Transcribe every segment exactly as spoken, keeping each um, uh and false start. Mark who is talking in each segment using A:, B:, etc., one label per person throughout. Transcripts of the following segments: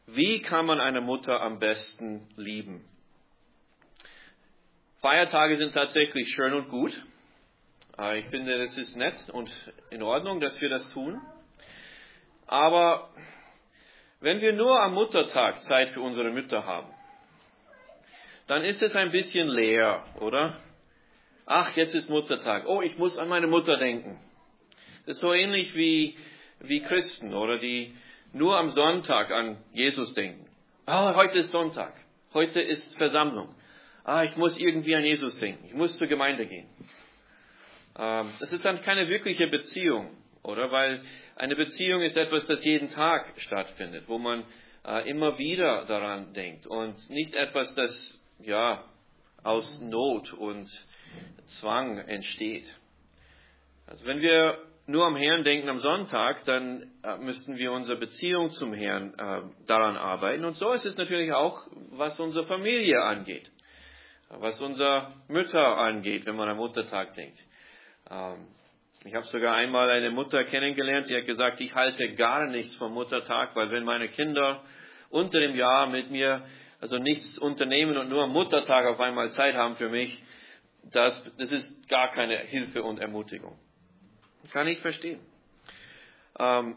A: Wie kann man eine Mutter am besten lieben? Feiertage sind tatsächlich schön und gut. Ich finde, es ist nett und in Ordnung, dass wir das tun. Aber wenn wir nur am Muttertag Zeit für unsere Mütter haben, dann ist es ein bisschen leer, oder? Ach, jetzt ist Muttertag. Oh, ich muss an meine Mutter denken. Das ist so ähnlich wie, wie Christen, oder? Die nur am Sonntag an Jesus denken. Ah, heute ist Sonntag. Heute ist Versammlung. Ah, ich muss irgendwie an Jesus denken. Ich muss zur Gemeinde gehen. Ähm, das ist dann keine wirkliche Beziehung, oder? Weil eine Beziehung ist etwas, das jeden Tag stattfindet, wo man äh, immer wieder daran denkt und nicht etwas, das ja aus Not und Zwang entsteht. Also wenn wir nur am Herrn denken am Sonntag, dann äh, müssten wir unsere Beziehung zum Herrn äh, daran arbeiten. Und so ist es natürlich auch, was unsere Familie angeht, was unsere Mütter angeht, wenn man am Muttertag denkt. Ähm, ich habe sogar einmal eine Mutter kennengelernt, die hat gesagt, ich halte gar nichts vom Muttertag, weil wenn meine Kinder unter dem Jahr mit mir also nichts unternehmen und nur am Muttertag auf einmal Zeit haben für mich, das, das ist gar keine Hilfe und Ermutigung. Kann ich verstehen. Ähm,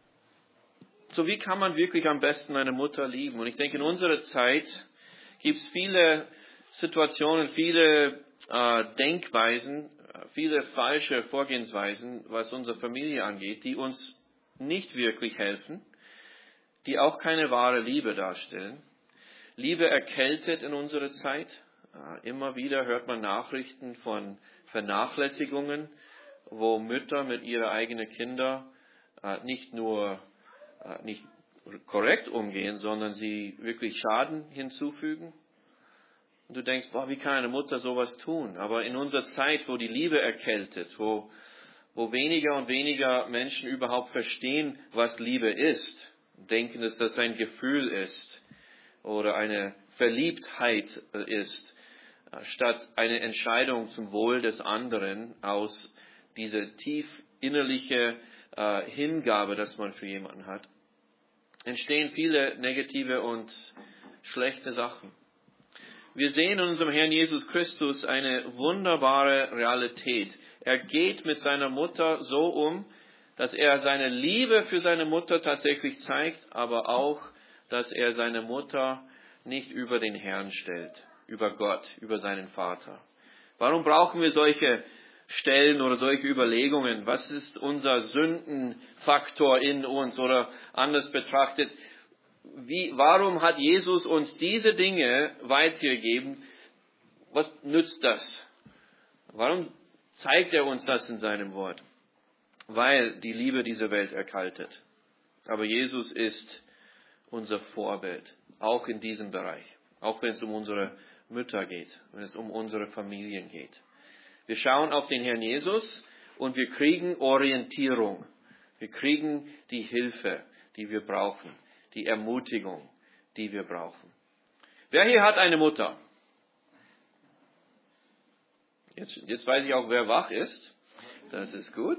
A: so wie kann man wirklich am besten eine Mutter lieben? Und ich denke, in unserer Zeit gibt es viele Situationen, viele äh, Denkweisen, viele falsche Vorgehensweisen, was unsere Familie angeht, die uns nicht wirklich helfen, die auch keine wahre Liebe darstellen. Liebe erkältet in unserer Zeit. Äh, immer wieder hört man Nachrichten von Vernachlässigungen, wo Mütter mit ihren eigenen Kindern äh, nicht nur äh, nicht korrekt umgehen, sondern sie wirklich Schaden hinzufügen. Und du denkst, boah, wie kann eine Mutter sowas tun? Aber in unserer Zeit, wo die Liebe erkältet, wo, wo weniger und weniger Menschen überhaupt verstehen, was Liebe ist, denken, dass das ein Gefühl ist oder eine Verliebtheit ist, statt eine Entscheidung zum Wohl des anderen aus diese tief innerliche äh, Hingabe, dass man für jemanden hat, entstehen viele negative und schlechte Sachen. Wir sehen in unserem Herrn Jesus Christus eine wunderbare Realität. Er geht mit seiner Mutter so um, dass er seine Liebe für seine Mutter tatsächlich zeigt, aber auch, dass er seine Mutter nicht über den Herrn stellt, über Gott, über seinen Vater. Warum brauchen wir solche Stellen oder solche Überlegungen? Was ist unser Sündenfaktor in uns? Oder anders betrachtet, wie, warum hat Jesus uns diese Dinge weitergegeben? Was nützt das? Warum zeigt er uns das in seinem Wort? Weil die Liebe dieser Welt erkaltet. Aber Jesus ist unser Vorbild, auch in diesem Bereich. Auch wenn es um unsere Mütter geht, wenn es um unsere Familien geht. Wir schauen auf den Herrn Jesus und wir kriegen Orientierung. Wir kriegen die Hilfe, die wir brauchen. Die Ermutigung, die wir brauchen. Wer hier hat eine Mutter? Jetzt, jetzt weiß ich auch, wer wach ist. Das ist gut.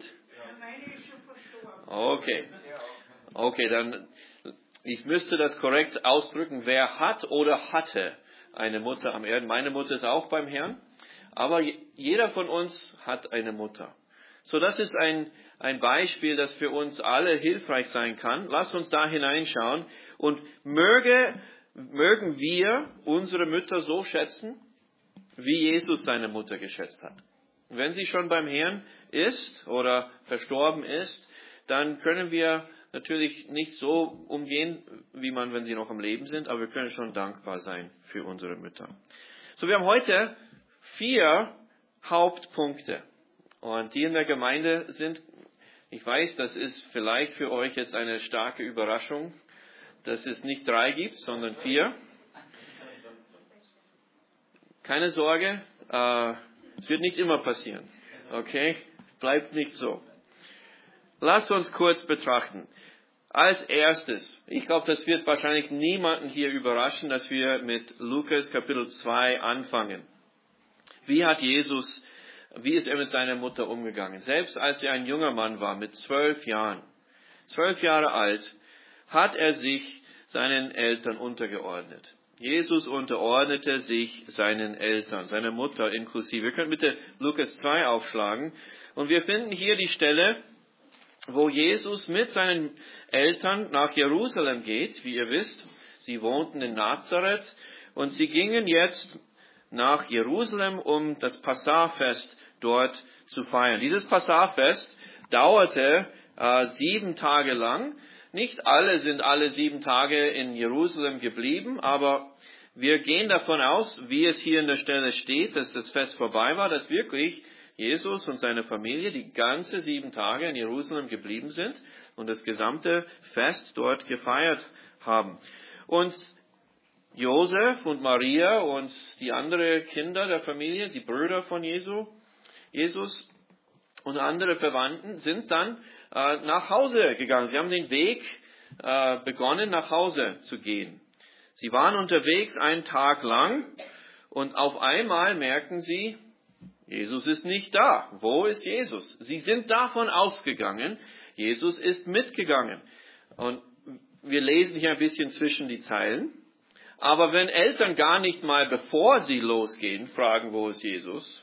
A: Okay. Okay, dann, ich müsste das korrekt ausdrücken. Wer hat oder hatte eine Mutter am Erden? Meine Mutter ist auch beim Herrn. Aber jeder von uns hat eine Mutter. So, das ist ein, ein Beispiel, das für uns alle hilfreich sein kann. Lasst uns da hineinschauen. Und möge, mögen wir unsere Mütter so schätzen, wie Jesus seine Mutter geschätzt hat. Wenn sie schon beim Herrn ist oder verstorben ist, dann können wir natürlich nicht so umgehen, wie man, wenn sie noch am Leben sind, aber wir können schon dankbar sein für unsere Mütter. So, wir haben heute vier Hauptpunkte. Und die in der Gemeinde sind, ich weiß, das ist vielleicht für euch jetzt eine starke Überraschung, dass es nicht drei gibt, sondern vier. Keine Sorge, äh, es wird nicht immer passieren. Okay? Bleibt nicht so. Lasst uns kurz betrachten. Als erstes, ich glaube, das wird wahrscheinlich niemanden hier überraschen, dass wir mit Lukas Kapitel zwei anfangen. Wie hat Jesus, wie ist er mit seiner Mutter umgegangen? Selbst als er ein junger Mann war, mit zwölf Jahren, zwölf Jahre alt, hat er sich seinen Eltern untergeordnet. Jesus unterordnete sich seinen Eltern, seiner Mutter inklusive. Wir können bitte Lukas zwei aufschlagen. Und wir finden hier die Stelle, wo Jesus mit seinen Eltern nach Jerusalem geht. Wie ihr wisst, sie wohnten in Nazareth und sie gingen jetzt nach Jerusalem, um das Passahfest dort zu feiern. Dieses Passahfest dauerte äh, sieben Tage lang. Nicht alle sind alle sieben Tage in Jerusalem geblieben, aber wir gehen davon aus, wie es hier in der Stelle steht, dass das Fest vorbei war, dass wirklich Jesus und seine Familie die ganze sieben Tage in Jerusalem geblieben sind und das gesamte Fest dort gefeiert haben. Und Josef und Maria und die anderen Kinder der Familie, die Brüder von Jesu, Jesus und andere Verwandten sind dann äh, nach Hause gegangen. Sie haben den Weg äh, begonnen, nach Hause zu gehen. Sie waren unterwegs einen Tag lang und auf einmal merken sie, Jesus ist nicht da. Wo ist Jesus? Sie sind davon ausgegangen, Jesus ist mitgegangen. Und wir lesen hier ein bisschen zwischen die Zeilen. Aber wenn Eltern gar nicht mal, bevor sie losgehen, fragen, wo ist Jesus?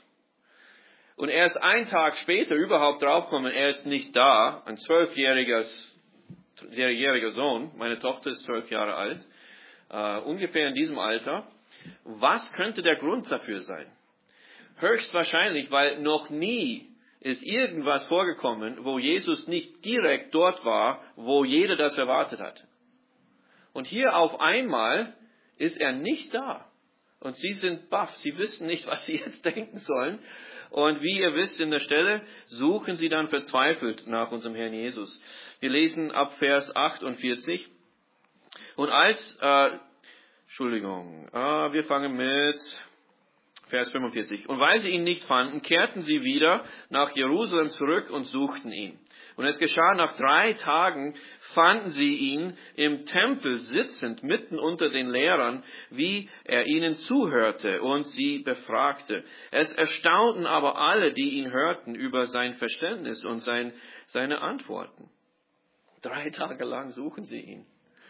A: Und erst einen Tag später überhaupt draufkommen, er ist nicht da, ein zwölfjähriger jähriger Sohn, meine Tochter ist zwölf Jahre alt, uh, ungefähr in diesem Alter. Was könnte der Grund dafür sein? Höchstwahrscheinlich, weil noch nie ist irgendwas vorgekommen, wo Jesus nicht direkt dort war, wo jeder das erwartet hat. Und hier auf einmal ist er nicht da. Und sie sind baff, sie wissen nicht, was sie jetzt denken sollen. Und wie ihr wisst, in der Stelle suchen sie dann verzweifelt nach unserem Herrn Jesus. Wir lesen ab Vers achtundvierzig. Und als, äh, Entschuldigung, äh, wir fangen mit Vers fünfundvierzig. Und weil sie ihn nicht fanden, kehrten sie wieder nach Jerusalem zurück und suchten ihn. Und es geschah, nach drei Tagen fanden sie ihn im Tempel sitzend, mitten unter den Lehrern, wie er ihnen zuhörte und sie befragte. Es erstaunten aber alle, die ihn hörten, über sein Verständnis und sein, seine Antworten. Drei Tage lang suchen sie ihn.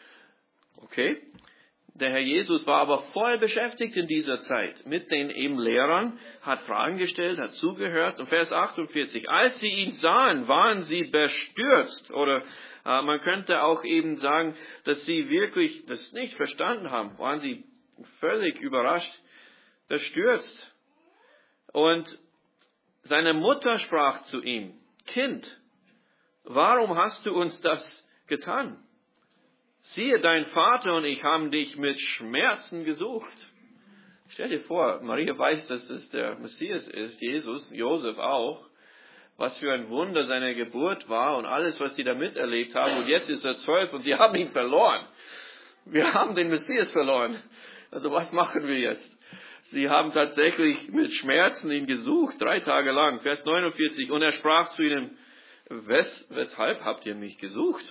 A: Okay? Der Herr Jesus war aber voll beschäftigt in dieser Zeit mit den eben Lehrern, hat Fragen gestellt, hat zugehört. Und Vers achtundvierzig, als sie ihn sahen, waren sie bestürzt. Oder äh, man könnte auch eben sagen, dass sie wirklich das nicht verstanden haben. Waren sie völlig überrascht, bestürzt. Und seine Mutter sprach zu ihm, Kind, warum hast du uns das getan? Siehe, dein Vater und ich haben dich mit Schmerzen gesucht. Stell dir vor, Maria weiß, dass das der Messias ist, Jesus, Josef auch. Was für ein Wunder seine Geburt war und alles, was die da miterlebt haben. Und jetzt ist er zwölf und die haben ihn verloren. Wir haben den Messias verloren. Also was machen wir jetzt? Sie haben tatsächlich mit Schmerzen ihn gesucht, drei Tage lang. Vers neunundvierzig. Und er sprach zu ihnen, Wes, weshalb habt ihr mich gesucht?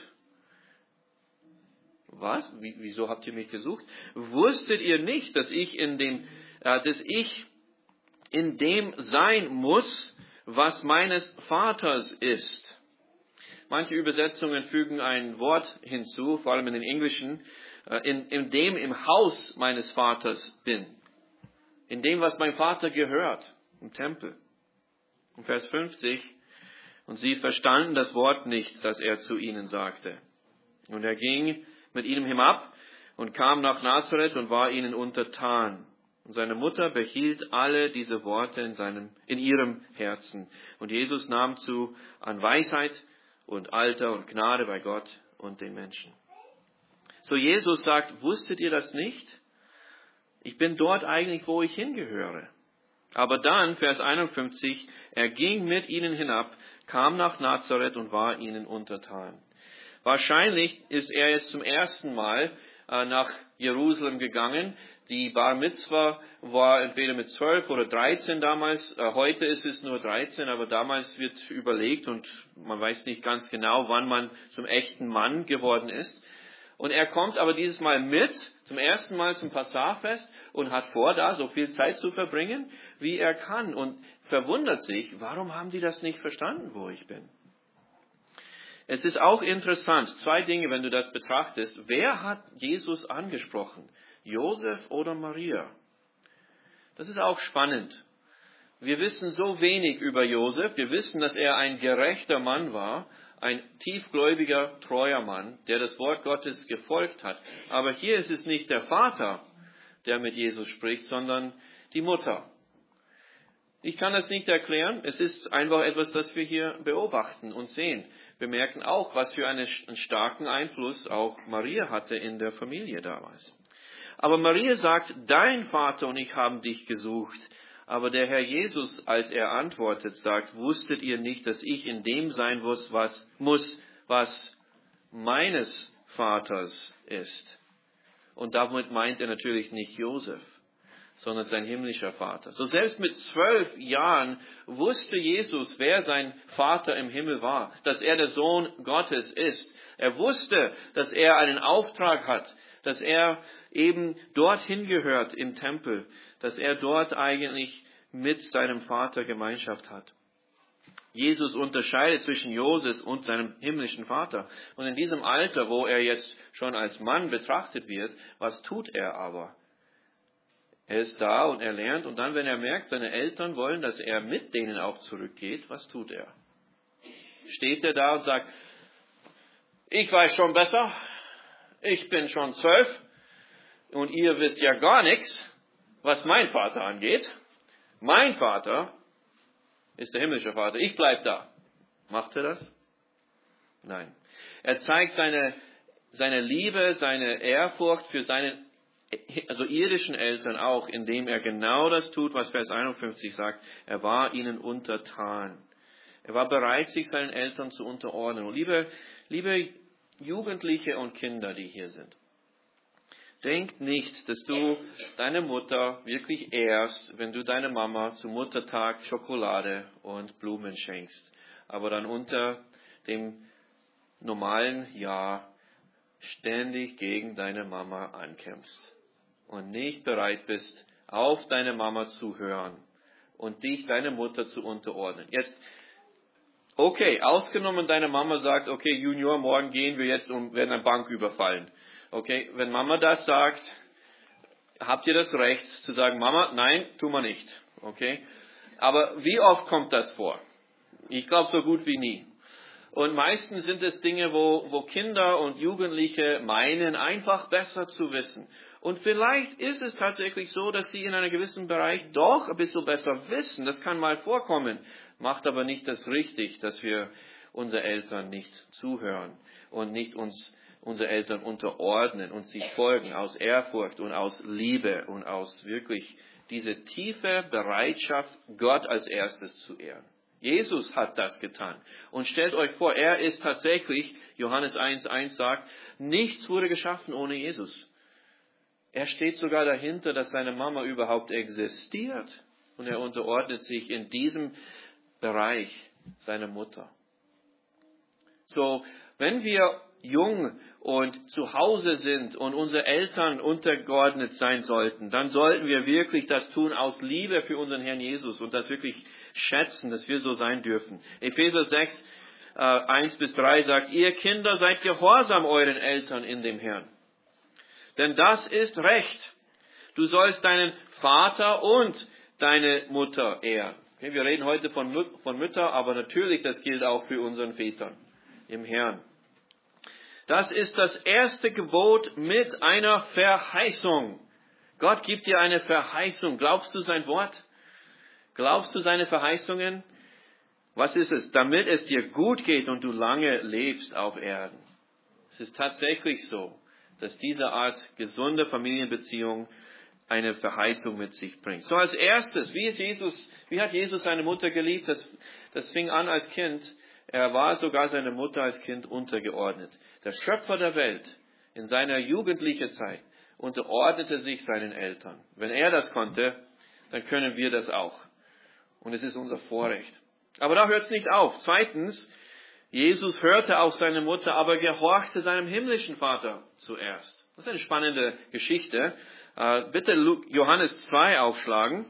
A: Was? Wie, wieso habt ihr mich gesucht? Wusstet ihr nicht, dass ich in dem, äh, dass ich in dem sein muss, was meines Vaters ist? Manche Übersetzungen fügen ein Wort hinzu, vor allem in den Englischen, äh, in, in dem im Haus meines Vaters bin. In dem, was mein Vater gehört, im Tempel. In Vers fünfzig. Und sie verstanden das Wort nicht, das er zu ihnen sagte. Und er ging mit ihnen hinab und kam nach Nazareth und war ihnen untertan. Und seine Mutter behielt alle diese Worte in seinem, in ihrem Herzen. Und Jesus nahm zu an Weisheit und Alter und Gnade bei Gott und den Menschen. So Jesus sagt, wusstet ihr das nicht? Ich bin dort eigentlich, wo ich hingehöre. Aber dann, Vers einundfünfzig, er ging mit ihnen hinab, kam nach Nazareth und war ihnen untertan. Wahrscheinlich ist er jetzt zum ersten Mal äh, nach Jerusalem gegangen. Die Bar Mitzwa war entweder mit zwölf oder dreizehn damals. Äh, heute ist es nur dreizehn, aber damals wird überlegt und man weiß nicht ganz genau, wann man zum echten Mann geworden ist. Und er kommt aber dieses Mal mit, zum ersten Mal zum Passahfest und hat vor, da so viel Zeit zu verbringen, wie er kann. Und verwundert sich, warum haben die das nicht verstanden, wo ich bin? Es ist auch interessant, zwei Dinge, wenn du das betrachtest. Wer hat Jesus angesprochen? Josef oder Maria? Das ist auch spannend. Wir wissen so wenig über Josef. Wir wissen, dass er ein gerechter Mann war, ein tiefgläubiger, treuer Mann, der das Wort Gottes gefolgt hat. Aber hier ist es nicht der Vater, der mit Jesus spricht, sondern die Mutter. Ich kann das nicht erklären. Es ist einfach etwas, das wir hier beobachten und sehen. Wir merken auch, was für einen starken Einfluss auch Maria hatte in der Familie damals. Aber Maria sagt, dein Vater und ich haben dich gesucht. Aber der Herr Jesus, als er antwortet, sagt, wusstet ihr nicht, dass ich in dem sein muss, was, muss, was meines Vaters ist? Und damit meint er natürlich nicht Josef, sondern sein himmlischer Vater. So selbst mit zwölf Jahren wusste Jesus, wer sein Vater im Himmel war, dass er der Sohn Gottes ist. Er wusste, dass er einen Auftrag hat, dass er eben dorthin gehört im Tempel, dass er dort eigentlich mit seinem Vater Gemeinschaft hat. Jesus unterscheidet zwischen Josef und seinem himmlischen Vater. Und in diesem Alter, wo er jetzt schon als Mann betrachtet wird, was tut er aber? Er ist da und er lernt und dann, wenn er merkt, seine Eltern wollen, dass er mit denen auch zurückgeht, was tut er? Steht er da und sagt, ich weiß schon besser, ich bin schon zwölf und ihr wisst ja gar nichts, was mein Vater angeht. Mein Vater ist der himmlische Vater, ich bleib da. Macht er das? Nein. Er zeigt seine, seine Liebe, seine Ehrfurcht für seine also irdischen Eltern auch, indem er genau das tut, was Vers einundfünfzig sagt. Er war ihnen untertan. Er war bereit, sich seinen Eltern zu unterordnen. Und liebe, liebe Jugendliche und Kinder, die hier sind, denk nicht, dass du deine Mutter wirklich ehrst, wenn du deine Mama zum Muttertag Schokolade und Blumen schenkst, aber dann unter dem normalen Jahr ständig gegen deine Mama ankämpfst und nicht bereit bist, auf deine Mama zu hören und dich, deine Mutter, zu unterordnen. Jetzt, okay, ausgenommen deine Mama sagt, okay, Junior, morgen gehen wir jetzt und werden eine Bank überfallen. Okay, wenn Mama das sagt, habt ihr das Recht zu sagen, Mama, nein, tun wir nicht. Okay, aber wie oft kommt das vor? Ich glaube, so gut wie nie. Und meistens sind es Dinge, wo, wo Kinder und Jugendliche meinen, einfach besser zu wissen. Und vielleicht ist es tatsächlich so, dass sie in einem gewissen Bereich doch ein bisschen besser wissen. Das kann mal vorkommen. Macht aber nicht das richtig, dass wir unsere Eltern nicht zuhören und nicht uns unsere Eltern unterordnen und sie folgen aus Ehrfurcht und aus Liebe und aus wirklich diese tiefe Bereitschaft, Gott als erstes zu ehren. Jesus hat das getan. Und stellt euch vor, er ist tatsächlich, Johannes eins eins sagt, nichts wurde geschaffen ohne Jesus. Er steht sogar dahinter, dass seine Mama überhaupt existiert. Und er unterordnet sich in diesem Bereich seiner Mutter. So, wenn wir jung und zu Hause sind und unsere Eltern untergeordnet sein sollten, dann sollten wir wirklich das tun aus Liebe für unseren Herrn Jesus und das wirklich schätzen, dass wir so sein dürfen. Epheser sechs, äh, eins bis drei sagt, ihr Kinder seid gehorsam euren Eltern in dem Herrn. Denn das ist Recht. Du sollst deinen Vater und deine Mutter ehren. Okay, wir reden heute von, Mü- von Mütter, aber natürlich, das gilt auch für unseren Vätern im Herrn. Das ist das erste Gebot mit einer Verheißung. Gott gibt dir eine Verheißung. Glaubst du sein Wort? Glaubst du seine Verheißungen? Was ist es? Damit es dir gut geht und du lange lebst auf Erden. Es ist tatsächlich so, dass diese Art gesunde Familienbeziehung eine Verheißung mit sich bringt. So als erstes, wie ist Jesus, wie hat Jesus seine Mutter geliebt? Das, das fing an als Kind. Er war sogar seiner Mutter als Kind untergeordnet. Der Schöpfer der Welt in seiner jugendlichen Zeit unterordnete sich seinen Eltern. Wenn er das konnte, dann können wir das auch. Und es ist unser Vorrecht. Aber da hört es nicht auf. Zweitens, Jesus hörte auf seine Mutter, aber gehorchte seinem himmlischen Vater zuerst. Das ist eine spannende Geschichte. Bitte Johannes zwei aufschlagen.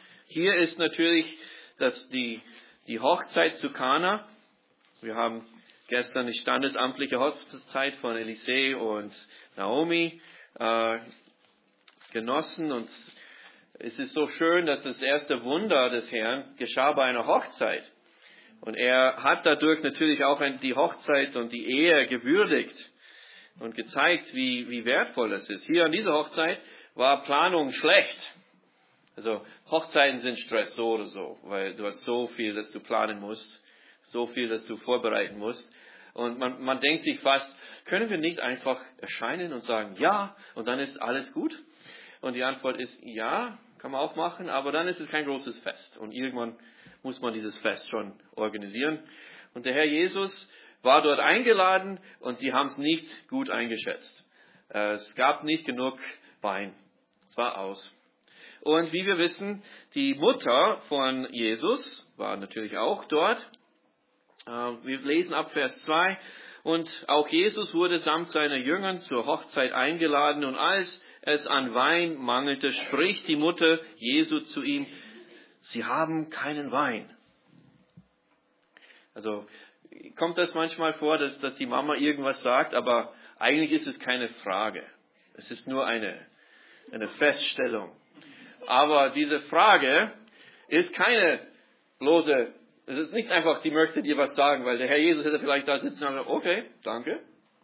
A: Hier ist natürlich das, die, die Hochzeit zu Kana. Wir haben gestern die standesamtliche Hochzeit von Elisee und Naomi äh, genossen. Und es ist so schön, dass das erste Wunder des Herrn geschah bei einer Hochzeit. Und er hat dadurch natürlich auch die Hochzeit und die Ehe gewürdigt und gezeigt, wie, wie wertvoll das ist. Hier an dieser Hochzeit war Planung schlecht. Also Hochzeiten sind Stress, so oder so, weil du hast so viel, dass du planen musst, so viel, dass du vorbereiten musst. Und man, man denkt sich fast, können wir nicht einfach erscheinen und sagen, ja, und dann ist alles gut? Und die Antwort ist, ja, kann man auch machen, aber dann ist es kein großes Fest. Und irgendwann muss man dieses Fest schon organisieren. Und der Herr Jesus war dort eingeladen und sie haben es nicht gut eingeschätzt. Es gab nicht genug Wein. Es war aus. Und wie wir wissen, die Mutter von Jesus war natürlich auch dort. Wir lesen ab Vers zwei. Und auch Jesus wurde samt seiner Jüngern zur Hochzeit eingeladen. Und als es an Wein mangelte, spricht die Mutter Jesu zu ihm, Sie haben keinen Wein. Also kommt das manchmal vor, dass, dass die Mama irgendwas sagt, aber eigentlich ist es keine Frage. Es ist nur eine, eine Feststellung. Aber diese Frage ist keine bloße, es ist nicht einfach, sie möchte dir was sagen, weil der Herr Jesus hätte vielleicht da sitzen und sagen, okay, danke.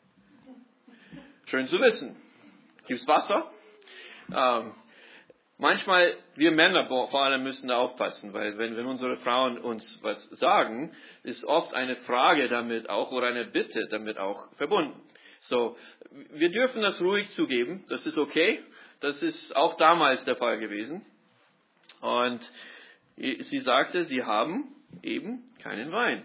A: Schön zu wissen. Gibt's Wasser? Ähm, manchmal, wir Männer vor allem müssen da aufpassen, weil wenn, wenn unsere Frauen uns was sagen, ist oft eine Frage damit auch oder eine Bitte damit auch verbunden. So, wir dürfen das ruhig zugeben, das ist okay. Das ist auch damals der Fall gewesen. Und sie sagte, sie haben eben keinen Wein.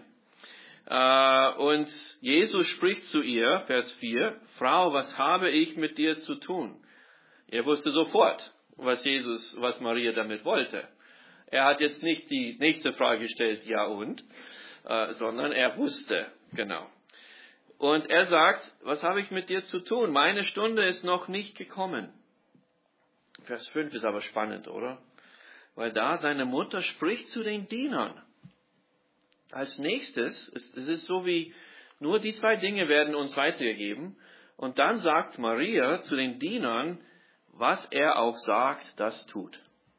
A: Und Jesus spricht zu ihr, Vers vier, Frau, was habe ich mit dir zu tun? Er wusste sofort, was Jesus, was Maria damit wollte. Er hat jetzt nicht die nächste Frage gestellt, ja und, sondern er wusste, genau. Und er sagt, was habe ich mit dir zu tun? Meine Stunde ist noch nicht gekommen. Vers fünf ist aber spannend, oder? Weil da seine Mutter spricht zu den Dienern. Als nächstes, es ist so wie, nur die zwei Dinge werden uns weitergegeben. Und dann sagt Maria zu den Dienern, was er auch sagt, das tut.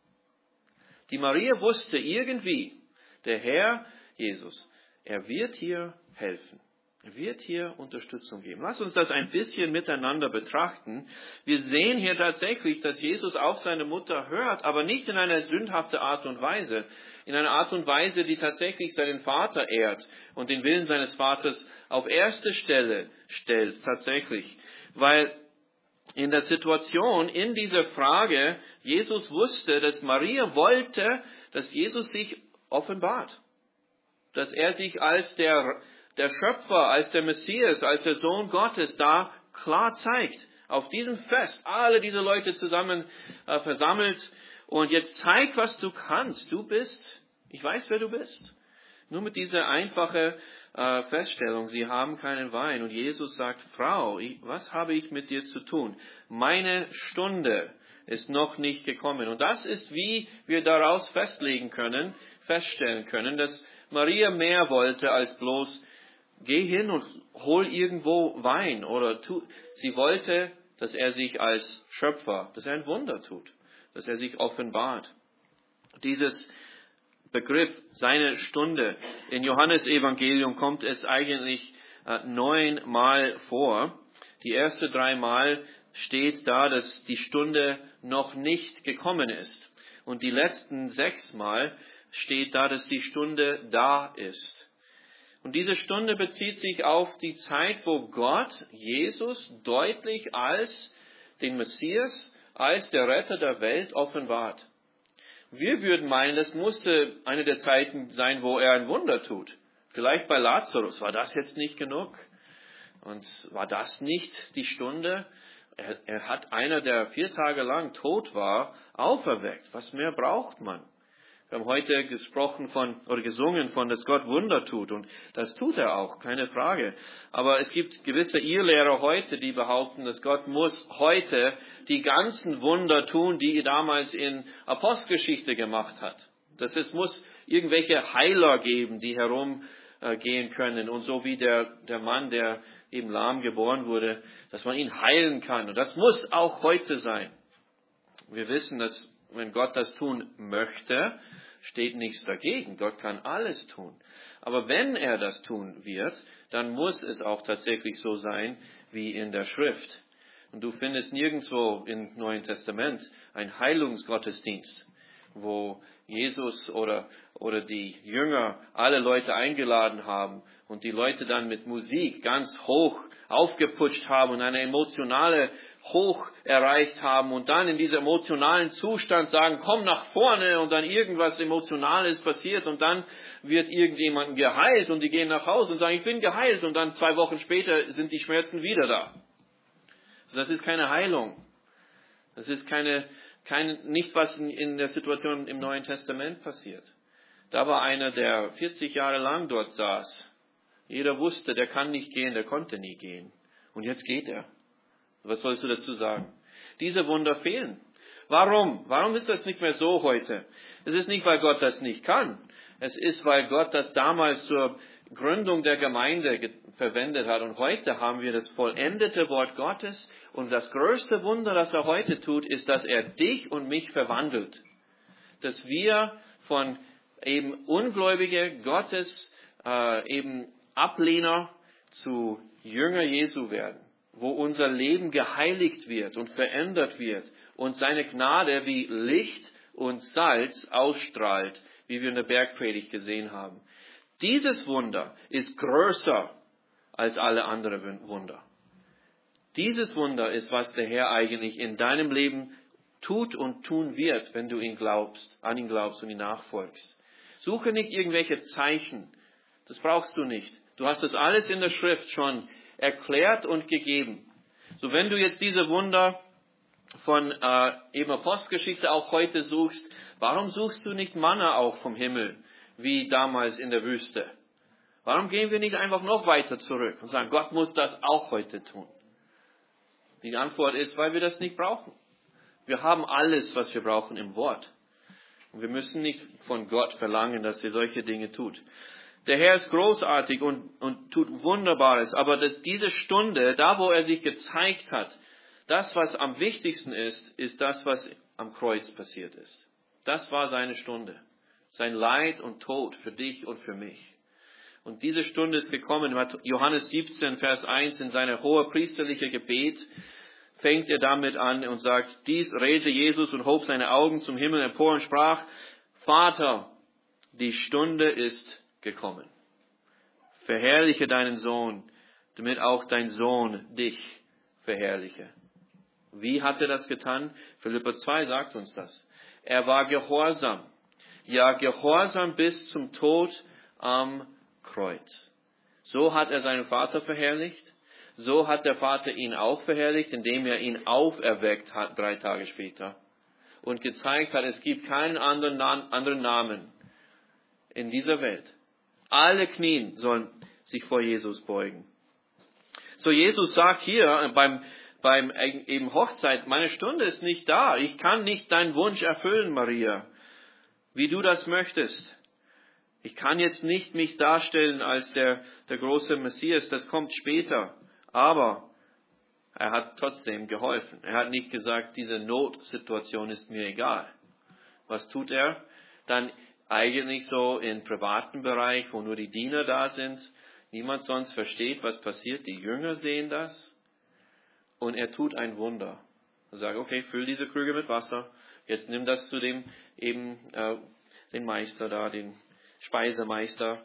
A: Die Maria wusste irgendwie, der Herr Jesus, er wird hier helfen. Er wird hier Unterstützung geben. Lass uns das ein bisschen miteinander betrachten. Wir sehen hier tatsächlich, dass Jesus auf seine Mutter hört, aber nicht in einer sündhaften Art und Weise. In einer Art und Weise, die tatsächlich seinen Vater ehrt und den Willen seines Vaters auf erste Stelle stellt, tatsächlich. Weil in der Situation, in dieser Frage, Jesus wusste, dass Maria wollte, dass Jesus sich offenbart. Dass er sich als der der Schöpfer, als der Messias, als der Sohn Gottes da klar zeigt. Auf diesem Fest, alle diese Leute zusammen äh, versammelt und jetzt zeig, was du kannst. Du bist, ich weiß, wer du bist. Nur mit dieser einfachen äh, Feststellung, sie haben keinen Wein. Und Jesus sagt, Frau, ich, was habe ich mit dir zu tun? Meine Stunde ist noch nicht gekommen. Und das ist, wie wir daraus festlegen können, feststellen können, dass Maria mehr wollte als bloß geh hin und hol irgendwo Wein. Oder tu. Sie wollte, dass er sich als Schöpfer, dass er ein Wunder tut, dass er sich offenbart. Dieses Begriff, seine Stunde, in Johannes Evangelium kommt es eigentlich äh, neunmal vor. Die ersten drei Mal steht da, dass die Stunde noch nicht gekommen ist. Und die letzten sechs Mal steht da, dass die Stunde da ist. Und diese Stunde bezieht sich auf die Zeit, wo Gott Jesus deutlich als den Messias, als der Retter der Welt offenbart. Wir würden meinen, das musste eine der Zeiten sein, wo er ein Wunder tut. Vielleicht bei Lazarus war das jetzt nicht genug. Und war das nicht die Stunde? Er, er hat einer, der vier Tage lang tot war, auferweckt. Was mehr braucht man? Wir haben heute gesprochen von, oder gesungen von, dass Gott Wunder tut. Und das tut er auch, keine Frage. Aber es gibt gewisse Irrlehrer heute, die behaupten, dass Gott muss heute die ganzen Wunder tun, die er damals in Apostelgeschichte gemacht hat. Dass es muss irgendwelche Heiler geben, die herum äh, gehen können. Und so wie der, der Mann, der eben lahm geboren wurde, dass man ihn heilen kann. Und das muss auch heute sein. Wir wissen, dass wenn Gott das tun möchte, steht nichts dagegen. Gott kann alles tun. Aber wenn er das tun wird, dann muss es auch tatsächlich so sein wie in der Schrift. Und du findest nirgendwo im Neuen Testament einen Heilungsgottesdienst, wo Jesus oder, oder die Jünger alle Leute eingeladen haben und die Leute dann mit Musik ganz hoch aufgeputscht haben und eine emotionale Hoch erreicht haben und dann in diesem emotionalen Zustand sagen, komm nach vorne, und dann irgendwas Emotionales passiert und dann wird irgendjemand geheilt und die gehen nach Hause und sagen, ich bin geheilt, und dann zwei Wochen später sind die Schmerzen wieder da. Das ist keine Heilung. Das ist keine, keine, nicht, was in, in der Situation im Neuen Testament passiert. Da war einer, der vierzig Jahre lang dort saß. Jeder wusste, der kann nicht gehen, der konnte nie gehen. Und jetzt geht er. Was sollst du dazu sagen? Diese Wunder fehlen. Warum? Warum ist das nicht mehr so heute? Es ist nicht, weil Gott das nicht kann. Es ist, weil Gott das damals zur Gründung der Gemeinde ge- verwendet hat. Und heute haben wir das vollendete Wort Gottes. Und das größte Wunder, das er heute tut, ist, dass er dich und mich verwandelt. Dass wir von eben Ungläubige Gottes, äh, eben Ablehner zu Jünger Jesu werden, wo unser Leben geheiligt wird und verändert wird und seine Gnade wie Licht und Salz ausstrahlt, wie wir in der Bergpredigt gesehen haben. Dieses Wunder ist größer als alle anderen Wunder. Dieses Wunder ist, was der Herr eigentlich in deinem Leben tut und tun wird, wenn du ihn glaubst, an ihn glaubst und ihn nachfolgst. Suche nicht irgendwelche Zeichen. Das brauchst du nicht. Du hast das alles in der Schrift schon erklärt und gegeben. So, wenn du jetzt diese Wunder von äh, eben Apostelgeschichte auch heute suchst, warum suchst du nicht Manna auch vom Himmel, wie damals in der Wüste? Warum gehen wir nicht einfach noch weiter zurück und sagen, Gott muss das auch heute tun? Die Antwort ist, weil wir das nicht brauchen. Wir haben alles, was wir brauchen im Wort. Und wir müssen nicht von Gott verlangen, dass er solche Dinge tut. Der Herr ist großartig und, und tut Wunderbares, aber dass diese Stunde, da wo er sich gezeigt hat, das, was am wichtigsten ist, ist das, was am Kreuz passiert ist. Das war seine Stunde. Sein Leid und Tod für dich und für mich. Und diese Stunde ist gekommen. Johannes siebzehn, Vers eins, in seine hohe priesterliche Gebet fängt er damit an und sagt, dies redete Jesus und hob seine Augen zum Himmel empor und sprach, Vater, die Stunde ist gekommen. Verherrliche deinen Sohn, damit auch dein Sohn dich verherrliche. Wie hat er das getan? Philipper zwei sagt uns das. Er war gehorsam. Ja, gehorsam bis zum Tod am Kreuz. So hat er seinen Vater verherrlicht. So hat der Vater ihn auch verherrlicht, indem er ihn auferweckt hat, drei Tage später. Und gezeigt hat, es gibt keinen anderen, anderen Namen in dieser Welt. Alle Knien sollen sich vor Jesus beugen. So, Jesus sagt hier beim, beim eben Hochzeit, meine Stunde ist nicht da. Ich kann nicht deinen Wunsch erfüllen, Maria, wie du das möchtest. Ich kann jetzt nicht mich darstellen als der, der große Messias, das kommt später. Aber er hat trotzdem geholfen. Er hat nicht gesagt, diese Notsituation ist mir egal. Was tut er? Dann eigentlich so im privaten Bereich, wo nur die Diener da sind, niemand sonst versteht, was passiert. Die Jünger sehen das und er tut ein Wunder. Er sagt, okay, füll diese Krüge mit Wasser, jetzt nimm das zu dem eben äh, den Meister da, den Speisemeister.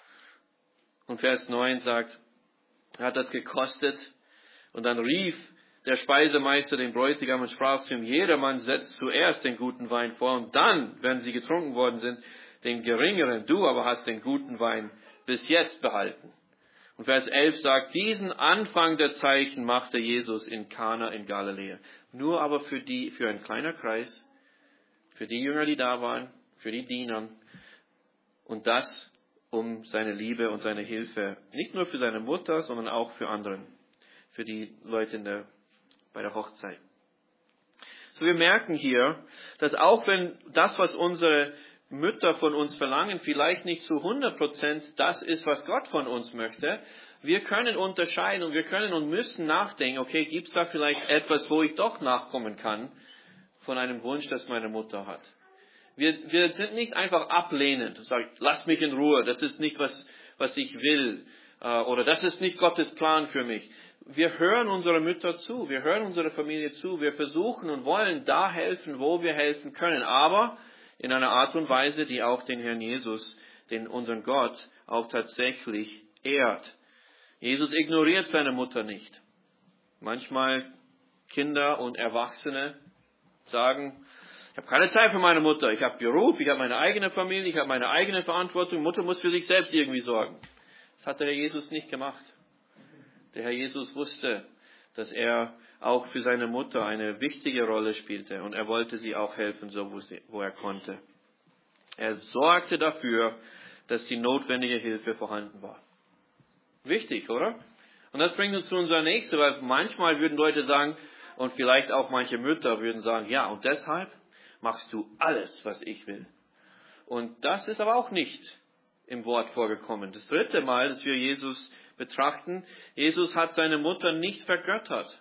A: Und Vers neun sagt, er hat das gekostet und dann rief der Speisemeister den Bräutigam und sprach zu ihm, jedermann setzt zuerst den guten Wein vor und dann, wenn sie getrunken worden sind, den geringeren. Du aber hast den guten Wein bis jetzt behalten. Und Vers elf sagt, diesen Anfang der Zeichen machte Jesus in Kana in Galiläa. Nur aber für die, für einen kleinen Kreis, für die Jünger, die da waren, für die Diener. Und das um seine Liebe und seine Hilfe. Nicht nur für seine Mutter, sondern auch für anderen. Für die Leute in der, bei der Hochzeit. So, wir merken hier, dass auch wenn das, was unsere Mütter von uns verlangen, vielleicht nicht zu hundert Prozent das ist, was Gott von uns möchte. Wir können unterscheiden und wir können und müssen nachdenken, okay, gibt es da vielleicht etwas, wo ich doch nachkommen kann von einem Wunsch, das meine Mutter hat. Wir, wir sind nicht einfach ablehnend und sagen, lass mich in Ruhe, das ist nicht, was, was ich will, äh, oder das ist nicht Gottes Plan für mich. Wir hören unsere Mütter zu, wir hören unsere Familie zu, wir versuchen und wollen da helfen, wo wir helfen können, aber in einer Art und Weise, die auch den Herrn Jesus, den unseren Gott, auch tatsächlich ehrt. Jesus ignoriert seine Mutter nicht. Manchmal Kinder und Erwachsene sagen, ich habe keine Zeit für meine Mutter, ich habe Beruf, ich habe meine eigene Familie, ich habe meine eigene Verantwortung, Mutter muss für sich selbst irgendwie sorgen. Das hat der Herr Jesus nicht gemacht. Der Herr Jesus wusste, dass er auch für seine Mutter eine wichtige Rolle spielte und er wollte sie auch helfen, so wo, sie, wo er konnte. Er sorgte dafür, dass die notwendige Hilfe vorhanden war. Wichtig, oder? Und das bringt uns zu unserer nächsten, weil manchmal würden Leute sagen, und vielleicht auch manche Mütter würden sagen, ja, und deshalb machst du alles, was ich will. Und das ist aber auch nicht im Wort vorgekommen. Das dritte Mal, dass wir Jesus betrachten, Jesus hat seine Mutter nicht vergöttert.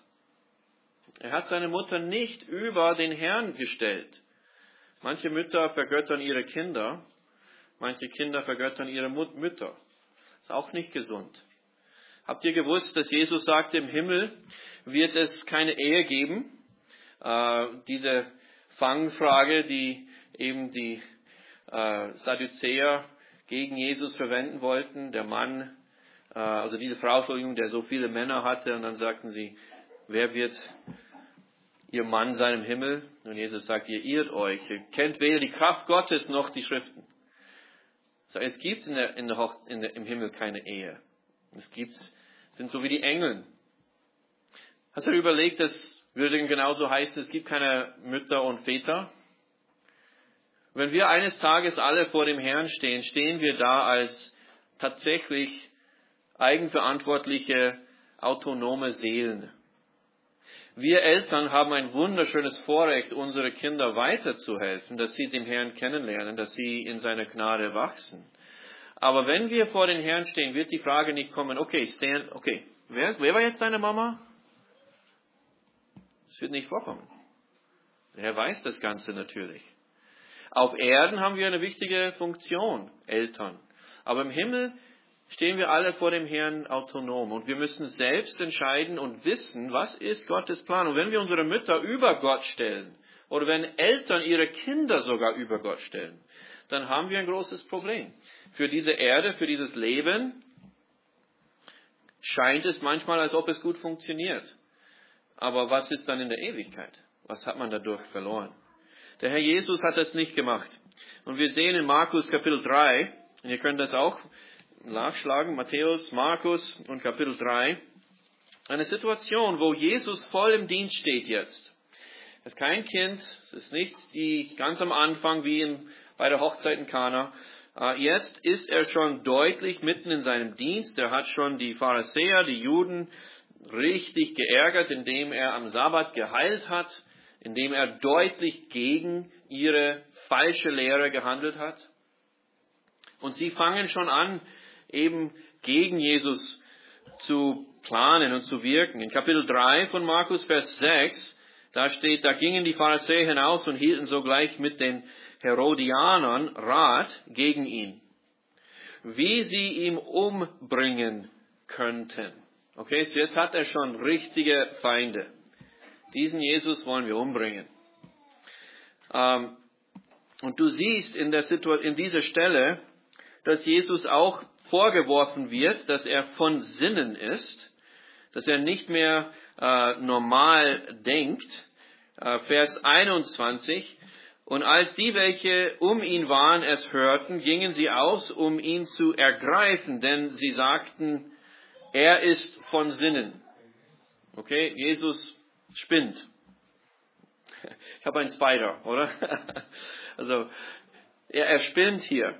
A: Er hat seine Mutter nicht über den Herrn gestellt. Manche Mütter vergöttern ihre Kinder, manche Kinder vergöttern ihre Mut- Mütter. Das ist auch nicht gesund. Habt ihr gewusst, dass Jesus sagte, im Himmel wird es keine Ehe geben? Äh, diese Fangfrage, die eben die äh, Sadduzäer gegen Jesus verwenden wollten, der Mann, äh, also diese Frau, Entschuldigung, der so viele Männer hatte, und dann sagten sie, wer wird ihr Mann sein im Himmel? Und Jesus sagt, ihr irrt euch, ihr kennt weder die Kraft Gottes noch die Schriften. So, es gibt in der, in der Hoch, in der, im Himmel keine Ehe. Es gibt, sind so wie die Engel. Hast du dir überlegt, das würde genauso heißen, es gibt keine Mütter und Väter? Wenn wir eines Tages alle vor dem Herrn stehen, stehen wir da als tatsächlich eigenverantwortliche, autonome Seelen. Wir Eltern haben ein wunderschönes Vorrecht, unsere Kinder weiterzuhelfen, dass sie den Herrn kennenlernen, dass sie in seiner Gnade wachsen. Aber wenn wir vor den Herrn stehen, wird die Frage nicht kommen, okay, Stan, okay, wer, wer war jetzt deine Mama? Das wird nicht vorkommen. Der Herr weiß das Ganze natürlich. Auf Erden haben wir eine wichtige Funktion, Eltern. Aber im Himmel stehen wir alle vor dem Herrn autonom. Und wir müssen selbst entscheiden und wissen, was ist Gottes Plan. Und wenn wir unsere Mütter über Gott stellen, oder wenn Eltern ihre Kinder sogar über Gott stellen, dann haben wir ein großes Problem. Für diese Erde, für dieses Leben scheint es manchmal, als ob es gut funktioniert. Aber was ist dann in der Ewigkeit? Was hat man dadurch verloren? Der Herr Jesus hat das nicht gemacht. Und wir sehen in Markus Kapitel drei, und ihr könnt das auch nachschlagen, Matthäus, Markus und Kapitel drei, eine Situation, wo Jesus voll im Dienst steht jetzt. Es ist kein Kind, es ist nicht die ganz am Anfang wie in, bei der Hochzeit in Kana. Jetzt ist er schon deutlich mitten in seinem Dienst. Er hat schon die Pharisäer, die Juden, richtig geärgert, indem er am Sabbat geheilt hat, indem er deutlich gegen ihre falsche Lehre gehandelt hat. Und sie fangen schon an, eben gegen Jesus zu planen und zu wirken. In Kapitel drei von Markus, Vers sechs, da steht, da gingen die Pharisäer hinaus und hielten sogleich mit den Herodianern Rat gegen ihn, wie sie ihn umbringen könnten. Okay, so jetzt hat er schon richtige Feinde. Diesen Jesus wollen wir umbringen. Ähm, und du siehst in, der Situ- in dieser Stelle, dass Jesus auch vorgeworfen wird, dass er von Sinnen ist, dass er nicht mehr äh, normal denkt. Äh, Vers einundzwanzig. Und als die, welche um ihn waren, es hörten, gingen sie aus, um ihn zu ergreifen, denn sie sagten, er ist von Sinnen. Okay, Jesus spinnt. Ich habe einen Spider, oder? Also, er, er spinnt hier.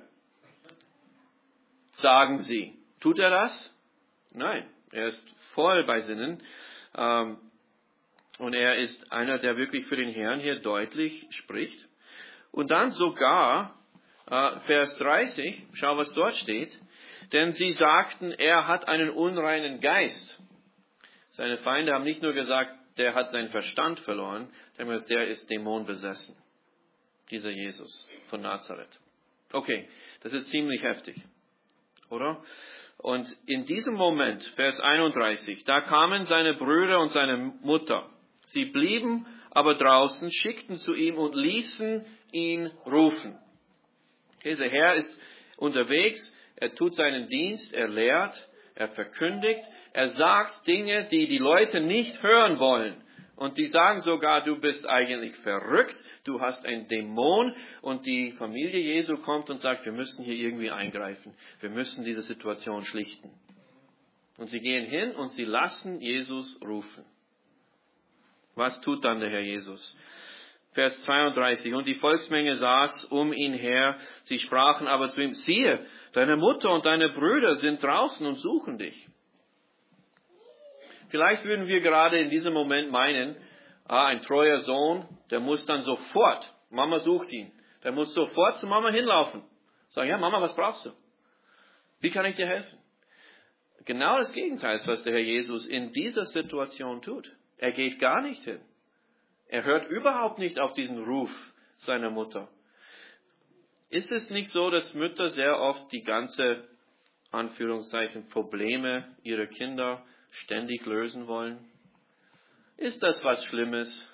A: Sagen sie. Tut er das? Nein, er ist voll bei Sinnen. Ähm, und er ist einer, der wirklich für den Herrn hier deutlich spricht. Und dann sogar, äh, Vers dreißig, schau, was dort steht. Denn sie sagten, er hat einen unreinen Geist. Seine Feinde haben nicht nur gesagt, der hat seinen Verstand verloren, sie haben gesagt, der ist dämonenbesessen. Dieser Jesus von Nazareth. Okay, das ist ziemlich heftig, oder? Und in diesem Moment, Vers einunddreißig, da kamen seine Brüder und seine Mutter. Sie blieben aber draußen, schickten zu ihm und ließen ihn rufen. Okay, der Herr ist unterwegs, er tut seinen Dienst, er lehrt, er verkündigt, er sagt Dinge, die die Leute nicht hören wollen. Und die sagen sogar, du bist eigentlich verrückt, du hast einen Dämon. Und die Familie Jesu kommt und sagt, wir müssen hier irgendwie eingreifen. Wir müssen diese Situation schlichten. Und sie gehen hin und sie lassen Jesus rufen. Was tut dann der Herr Jesus? Vers zweiunddreißig. Und die Volksmenge saß um ihn her. Sie sprachen aber zu ihm, siehe, deine Mutter und deine Brüder sind draußen und suchen dich. Vielleicht würden wir gerade in diesem Moment meinen, ah, ein treuer Sohn, der muss dann sofort, Mama sucht ihn, der muss sofort zu Mama hinlaufen. Sagen, ja Mama, was brauchst du? Wie kann ich dir helfen? Genau das Gegenteil ist, was der Herr Jesus in dieser Situation tut. Er geht gar nicht hin. Er hört überhaupt nicht auf diesen Ruf seiner Mutter. Ist es nicht so, dass Mütter sehr oft die ganze, Anführungszeichen, Probleme ihrer Kinder ständig lösen wollen? Ist das was Schlimmes?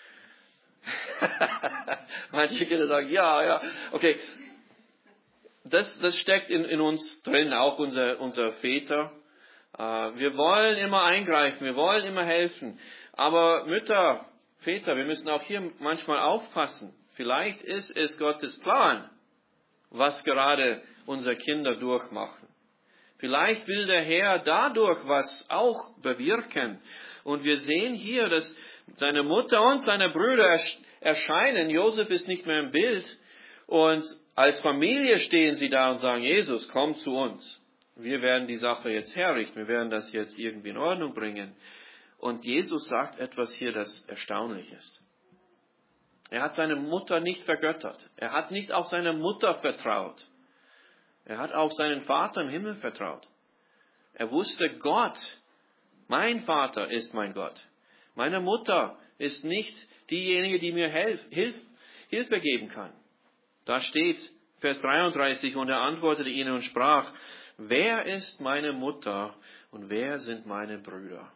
A: Manche Kinder sagen, ja, ja, okay. Das, das steckt in, in uns drin, auch unser, unser Väter. Uh, wir wollen immer eingreifen, wir wollen immer helfen. Aber Mütter, Väter, wir müssen auch hier manchmal aufpassen. Vielleicht ist es Gottes Plan, was gerade unsere Kinder durchmachen. Vielleicht will der Herr dadurch was auch bewirken. Und wir sehen hier, dass seine Mutter und seine Brüder erscheinen. Josef ist nicht mehr im Bild. Und als Familie stehen sie da und sagen, Jesus, komm zu uns. Wir werden die Sache jetzt herrichten. Wir werden das jetzt irgendwie in Ordnung bringen. Und Jesus sagt etwas hier, das erstaunlich ist. Er hat seine Mutter nicht vergöttert. Er hat nicht auf seine Mutter vertraut. Er hat auf seinen Vater im Himmel vertraut. Er wusste, Gott, mein Vater ist mein Gott. Meine Mutter ist nicht diejenige, die mir Hilf, Hilf, Hilfe geben kann. Da steht, Vers dreiunddreißig, und er antwortete ihnen und sprach, wer ist meine Mutter und wer sind meine Brüder?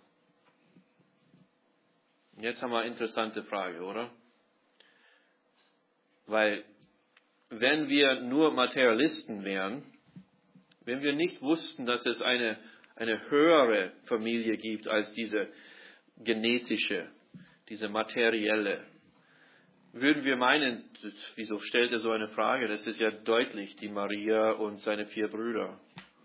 A: Jetzt haben wir eine interessante Frage, oder? Weil, wenn wir nur Materialisten wären, wenn wir nicht wussten, dass es eine, eine höhere Familie gibt als diese genetische, diese materielle, würden wir meinen, wieso stellt er so eine Frage? Das ist ja deutlich, die Maria und seine vier Brüder.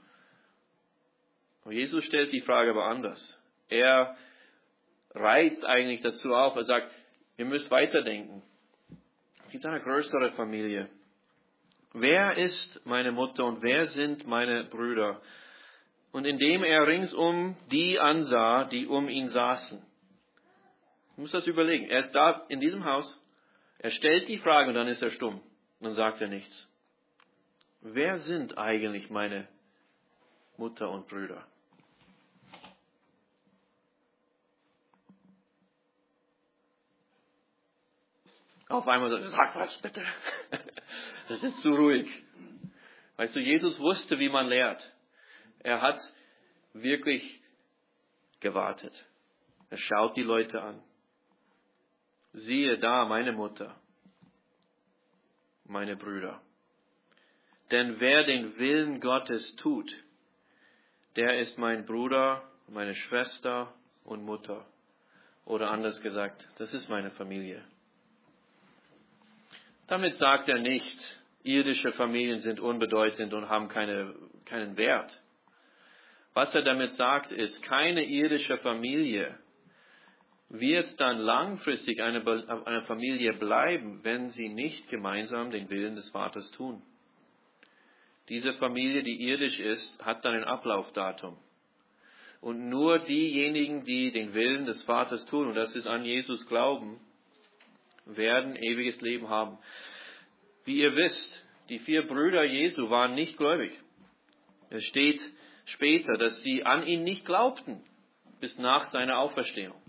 A: Und Jesus stellt die Frage aber anders. Er reizt eigentlich dazu auf, er sagt, ihr müsst weiterdenken. Es gibt eine größere Familie. Wer ist meine Mutter und wer sind meine Brüder? Und indem er ringsum die ansah, die um ihn saßen. Du musst das überlegen. Er ist da in diesem Haus. Er stellt die Frage und dann ist er stumm. Und dann sagt er nichts. Wer sind eigentlich meine Mutter und Brüder? Auf einmal sagt er, sag was bitte. Das ist zu ruhig. Weißt du, Jesus wusste, wie man lehrt. Er hat wirklich gewartet. Er schaut die Leute an. Siehe da, meine Mutter, meine Brüder. Denn wer den Willen Gottes tut, der ist mein Bruder, meine Schwester und Mutter. Oder anders gesagt, das ist meine Familie. Damit sagt er nicht, irdische Familien sind unbedeutend und haben keine, keinen Wert. Was er damit sagt, ist, keine irdische Familie wird dann langfristig eine, eine Familie bleiben, wenn sie nicht gemeinsam den Willen des Vaters tun. Diese Familie, die irdisch ist, hat dann ein Ablaufdatum. Und nur diejenigen, die den Willen des Vaters tun, und das ist an Jesus glauben, werden ewiges Leben haben. Wie ihr wisst, die vier Brüder Jesu waren nicht gläubig. Es steht später, dass sie an ihn nicht glaubten, bis nach seiner Auferstehung.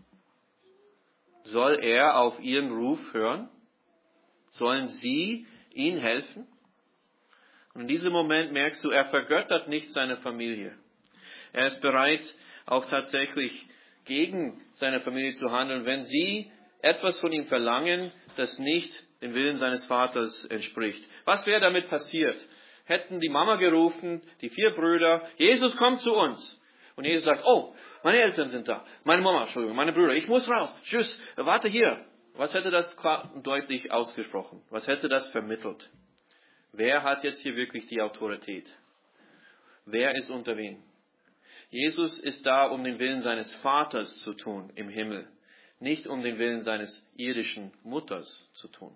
A: Soll er auf ihren Ruf hören? Sollen sie ihm helfen? Und in diesem Moment merkst du, er vergöttert nicht seine Familie. Er ist bereit, auch tatsächlich gegen seine Familie zu handeln, wenn sie etwas von ihm verlangen, das nicht dem Willen seines Vaters entspricht. Was wäre damit passiert? Hätten die Mama gerufen, die vier Brüder, Jesus, komm zu uns. Und Jesus sagt, oh, meine Eltern sind da, meine Mama, Entschuldigung, meine Brüder, ich muss raus, tschüss, warte hier. Was hätte das klar und deutlich ausgesprochen? Was hätte das vermittelt? Wer hat jetzt hier wirklich die Autorität? Wer ist unter wen? Jesus ist da, um den Willen seines Vaters zu tun im Himmel, nicht um den Willen seines irdischen Mutters zu tun.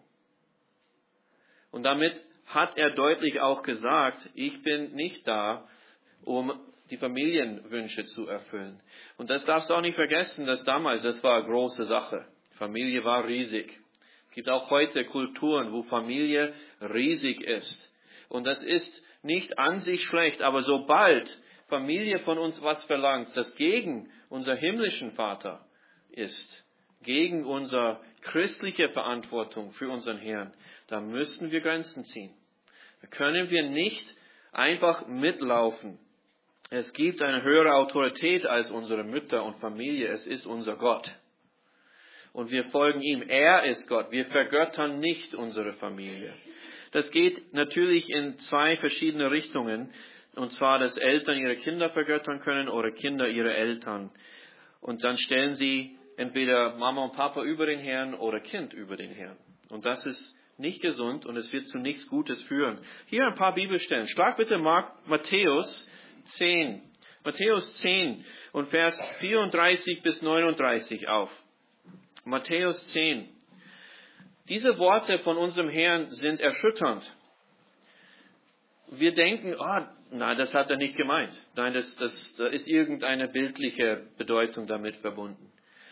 A: Und damit hat er deutlich auch gesagt, ich bin nicht da, um die Familienwünsche zu erfüllen. Und das darfst du auch nicht vergessen, dass damals, das war eine große Sache. Familie war riesig. Es gibt auch heute Kulturen, wo Familie riesig ist. Und das ist nicht an sich schlecht, aber sobald Familie von uns was verlangt, das gegen unser himmlischen Vater ist, gegen unsere christliche Verantwortung für unseren Herrn, da müssen wir Grenzen ziehen. Da können wir nicht einfach mitlaufen. Es gibt eine höhere Autorität als unsere Mütter und Familie. Es ist unser Gott. Und wir folgen ihm. Er ist Gott. Wir vergöttern nicht unsere Familie. Das geht natürlich in zwei verschiedene Richtungen. Und zwar, dass Eltern ihre Kinder vergöttern können oder Kinder ihre Eltern. Und dann stellen sie entweder Mama und Papa über den Herrn oder Kind über den Herrn. Und das ist nicht gesund und es wird zu nichts Gutes führen. Hier ein paar Bibelstellen. Schlag bitte Matthäus zehn. Matthäus zehn und Vers vierunddreißig bis neununddreißig auf. Matthäus zehn. Diese Worte von unserem Herrn sind erschütternd. Wir denken, oh, nein, das hat er nicht gemeint. Nein, das, das, da ist irgendeine bildliche Bedeutung damit verbunden.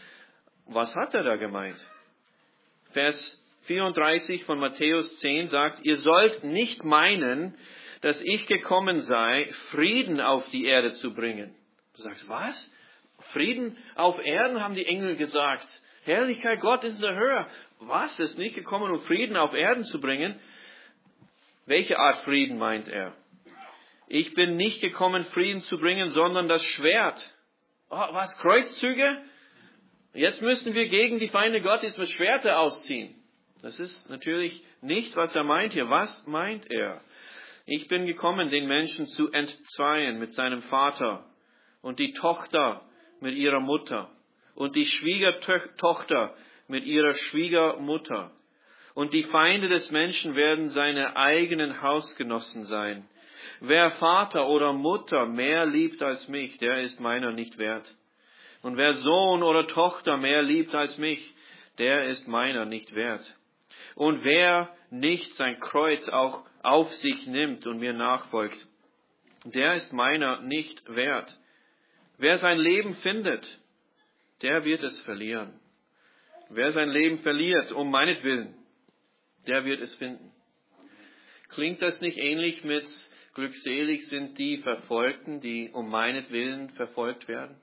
A: Was hat er da gemeint? Vers vierunddreißig von Matthäus zehn sagt, ihr sollt nicht meinen, dass ich gekommen sei, Frieden auf die Erde zu bringen. Du sagst, was? Frieden auf Erden, haben die Engel gesagt. Herrlichkeit, Gott ist in der Höhe. Was? Ist nicht gekommen, um Frieden auf Erden zu bringen? Welche Art Frieden meint er? Ich bin nicht gekommen, Frieden zu bringen, sondern das Schwert. Oh, was? Kreuzzüge? Jetzt müssen wir gegen die Feinde Gottes mit Schwerter ausziehen. Das ist natürlich nicht, was er meint hier. Was meint er? Ich bin gekommen, den Menschen zu entzweien mit seinem Vater und die Tochter mit ihrer Mutter und die Schwiegertochter mit ihrer Schwiegermutter. Und die Feinde des Menschen werden seine eigenen Hausgenossen sein. Wer Vater oder Mutter mehr liebt als mich, der ist meiner nicht wert. Und wer Sohn oder Tochter mehr liebt als mich, der ist meiner nicht wert. Und wer nicht sein Kreuz auch auf sich nimmt und mir nachfolgt, der ist meiner nicht wert. Wer sein Leben findet, der wird es verlieren. Wer sein Leben verliert, um meinetwillen, der wird es finden. Klingt das nicht ähnlich mit glückselig sind die Verfolgten, die um meinetwillen verfolgt werden?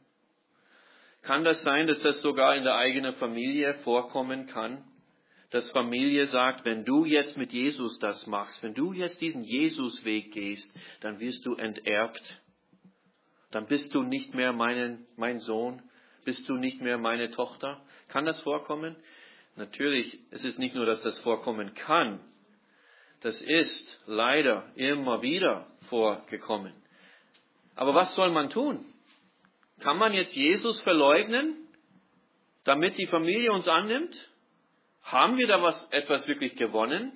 A: Kann das sein, dass das sogar in der eigenen Familie vorkommen kann? Dass Familie sagt, wenn du jetzt mit Jesus das machst, wenn du jetzt diesen Jesus-Weg gehst, dann wirst du enterbt. Dann bist du nicht mehr mein, mein Sohn, bist du nicht mehr meine Tochter. Kann das vorkommen? Natürlich, es ist nicht nur, dass das vorkommen kann. Das ist leider immer wieder vorgekommen. Aber was soll man tun? Kann man jetzt Jesus verleugnen, damit die Familie uns annimmt? Haben wir da was, etwas wirklich gewonnen,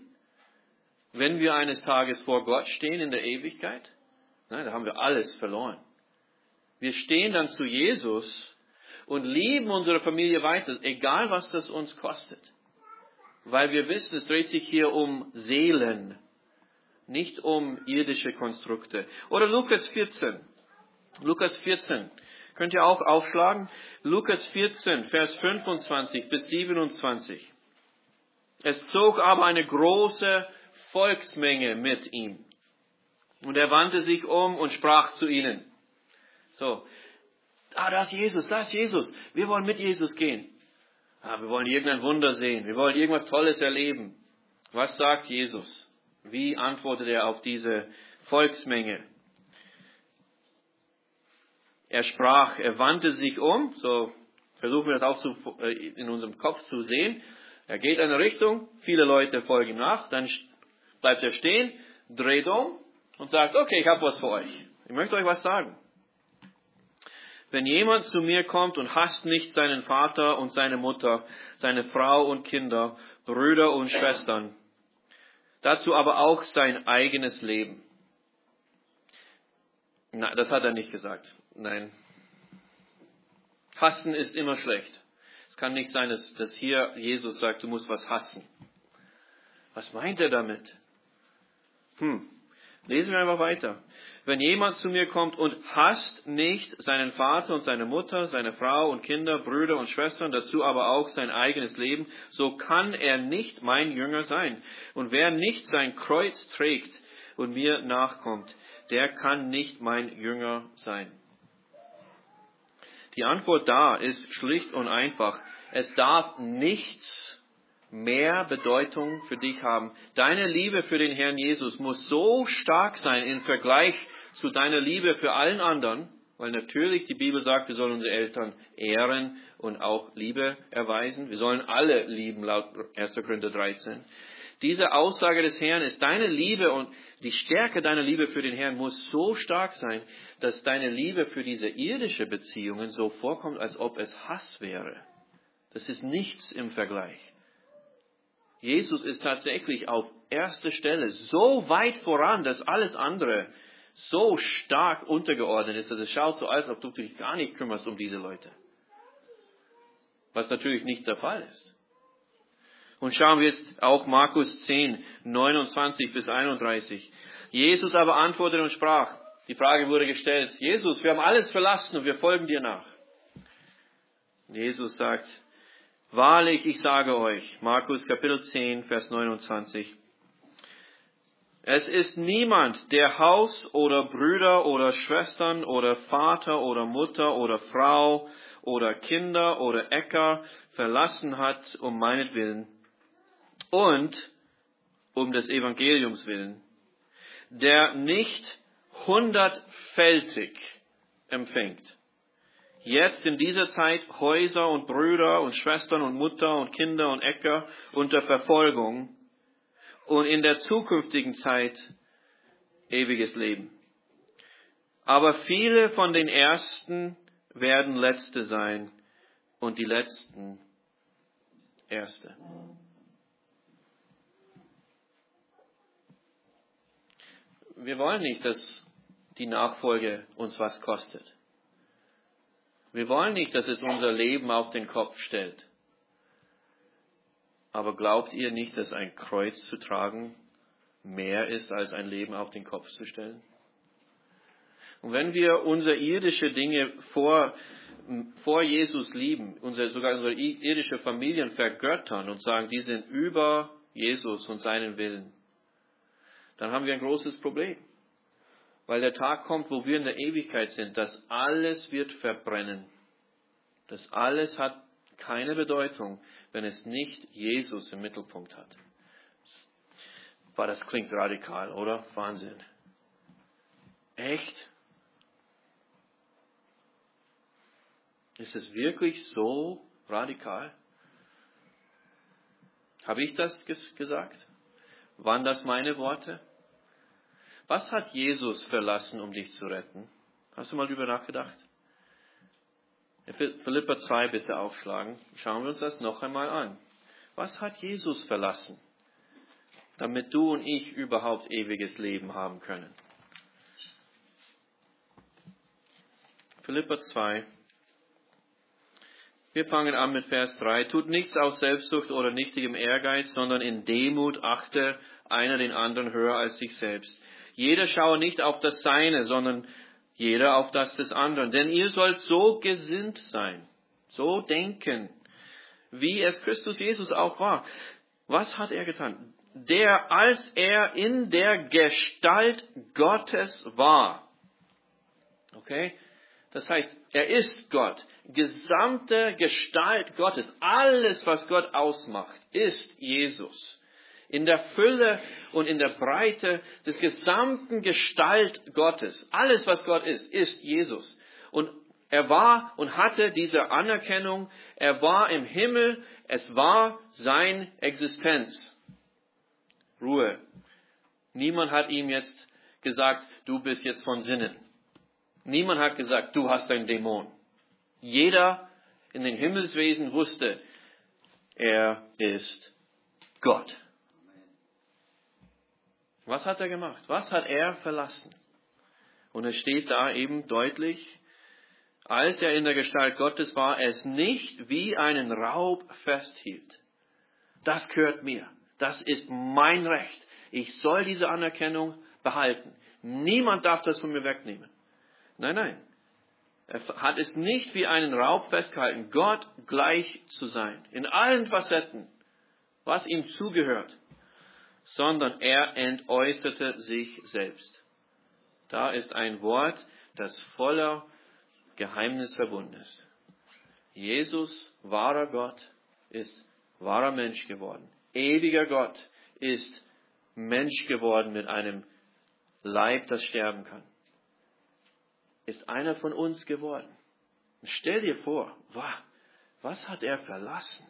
A: wenn wir eines Tages vor Gott stehen in der Ewigkeit? Nein, da haben wir alles verloren. Wir stehen dann zu Jesus und lieben unsere Familie weiter, egal was das uns kostet. Weil wir wissen, es dreht sich hier um Seelen, nicht um irdische Konstrukte. Oder Lukas vierzehn. Lukas vierzehn. Könnt ihr auch aufschlagen? Lukas vierzehn, Vers fünfundzwanzig bis siebenundzwanzig. Es zog aber eine große Volksmenge mit ihm. Und er wandte sich um und sprach zu ihnen. So, ah, da ist Jesus, da ist Jesus. Wir wollen mit Jesus gehen. Ah, wir wollen irgendein Wunder sehen. Wir wollen irgendwas Tolles erleben. Was sagt Jesus? Wie antwortet er auf diese Volksmenge? Er sprach, er wandte sich um, so versuchen wir das auch zu, in unserem Kopf zu sehen. Er geht in eine Richtung, viele Leute folgen ihm nach, dann bleibt er stehen, dreht um und sagt, okay, ich habe was für euch. Ich möchte euch was sagen. Wenn jemand zu mir kommt und hasst nicht seinen Vater und seine Mutter, seine Frau und Kinder, Brüder und Schwestern, dazu aber auch sein eigenes Leben. Nein, das hat er nicht gesagt. Nein. Hassen ist immer schlecht. Es kann nicht sein, dass, dass hier Jesus sagt, du musst was hassen. Was meint er damit? Hm. Lesen wir einfach weiter. Wenn jemand zu mir kommt und hasst nicht seinen Vater und seine Mutter, seine Frau und Kinder, Brüder und Schwestern, dazu aber auch sein eigenes Leben, so kann er nicht mein Jünger sein. Und wer nicht sein Kreuz trägt und mir nachkommt, der kann nicht mein Jünger sein. Die Antwort da ist schlicht und einfach. Es darf nichts mehr Bedeutung für dich haben. Deine Liebe für den Herrn Jesus muss so stark sein im Vergleich zu deiner Liebe für allen anderen, weil natürlich die Bibel sagt, wir sollen unsere Eltern ehren und auch Liebe erweisen. Wir sollen alle lieben, laut erster Korinther dreizehn. Diese Aussage des Herrn ist, deine Liebe und die Stärke deiner Liebe für den Herrn muss so stark sein, dass deine Liebe für diese irdische Beziehungen so vorkommt, als ob es Hass wäre. Das ist nichts im Vergleich. Jesus ist tatsächlich auf erster Stelle so weit voran, dass alles andere so stark untergeordnet ist, dass es schaut so, als ob du dich gar nicht kümmerst um diese Leute. Was natürlich nicht der Fall ist. Und schauen wir jetzt auch Markus zehn, neunundzwanzig bis einunddreißig. Jesus aber antwortete und sprach, die Frage wurde gestellt, Jesus, wir haben alles verlassen und wir folgen dir nach. Jesus sagt, wahrlich, ich sage euch, Markus Kapitel zehn, Vers neunundzwanzig, es ist niemand, der Haus oder Brüder oder Schwestern oder Vater oder Mutter oder Frau oder Kinder oder Äcker verlassen hat um meinetwillen und um des Evangeliums willen, der nicht hundertfältig empfängt. Jetzt in dieser Zeit Häuser und Brüder und Schwestern und Mutter und Kinder und Äcker unter Verfolgung und in der zukünftigen Zeit ewiges Leben. Aber viele von den Ersten werden Letzte sein und die Letzten Erste. Wir wollen nicht, dass die Nachfolge uns was kostet. Wir wollen nicht, dass es unser Leben auf den Kopf stellt. Aber glaubt ihr nicht, dass ein Kreuz zu tragen mehr ist, als ein Leben auf den Kopf zu stellen? Und wenn wir unsere irdische Dinge vor, vor Jesus lieben, unsere, sogar unsere irdische Familien vergöttern und sagen, die sind über Jesus und seinen Willen, dann haben wir ein großes Problem. Weil der Tag kommt, wo wir in der Ewigkeit sind, das alles wird verbrennen. Das alles hat keine Bedeutung, wenn es nicht Jesus im Mittelpunkt hat. Boah, das klingt radikal, oder? Wahnsinn. Echt? Ist es wirklich so radikal? Habe ich das gesagt? Waren das meine Worte? Was hat Jesus verlassen, um dich zu retten? Hast du mal darüber nachgedacht? Philipper zwei bitte aufschlagen. Schauen wir uns das noch einmal an. Was hat Jesus verlassen, damit du und ich überhaupt ewiges Leben haben können? Philipper zwei. Wir fangen an mit Vers drei. Tut nichts aus Selbstsucht oder nichtigem Ehrgeiz, sondern in Demut achte einer den anderen höher als sich selbst. Jeder schaue nicht auf das Seine, sondern jeder auf das des anderen. Denn ihr sollt so gesinnt sein, so denken, wie es Christus Jesus auch war. Was hat er getan? der, als er in der Gestalt Gottes war. Okay? Das heißt, er ist Gott. Gesamte Gestalt Gottes, alles, was Gott ausmacht, ist Jesus. In der Fülle und in der Breite des gesamten Gestalt Gottes, alles, was Gott ist, ist Jesus. Und er war und hatte diese Anerkennung, er war im Himmel, es war seine Existenz. Ruhe. Niemand hat ihm jetzt gesagt, du bist jetzt von Sinnen. Niemand hat gesagt, du hast einen Dämon. Jeder in den Himmelswesen wusste, er ist Gott. Was hat er gemacht? Was hat er verlassen? Und es steht da eben deutlich, als er in der Gestalt Gottes war, es nicht wie einen Raub festhielt. Das gehört mir. Das ist mein Recht. Ich soll diese Anerkennung behalten. Niemand darf das von mir wegnehmen. Nein, nein. Er hat es nicht wie einen Raub festgehalten, Gott gleich zu sein. In allen Facetten, was ihm zugehört. Sondern er entäußerte sich selbst. Da ist ein Wort, das voller Geheimnis verbunden ist. Jesus, wahrer Gott, ist wahrer Mensch geworden. Ewiger Gott ist Mensch geworden mit einem Leib, das sterben kann. Ist einer von uns geworden. Stell dir vor, was hat er verlassen?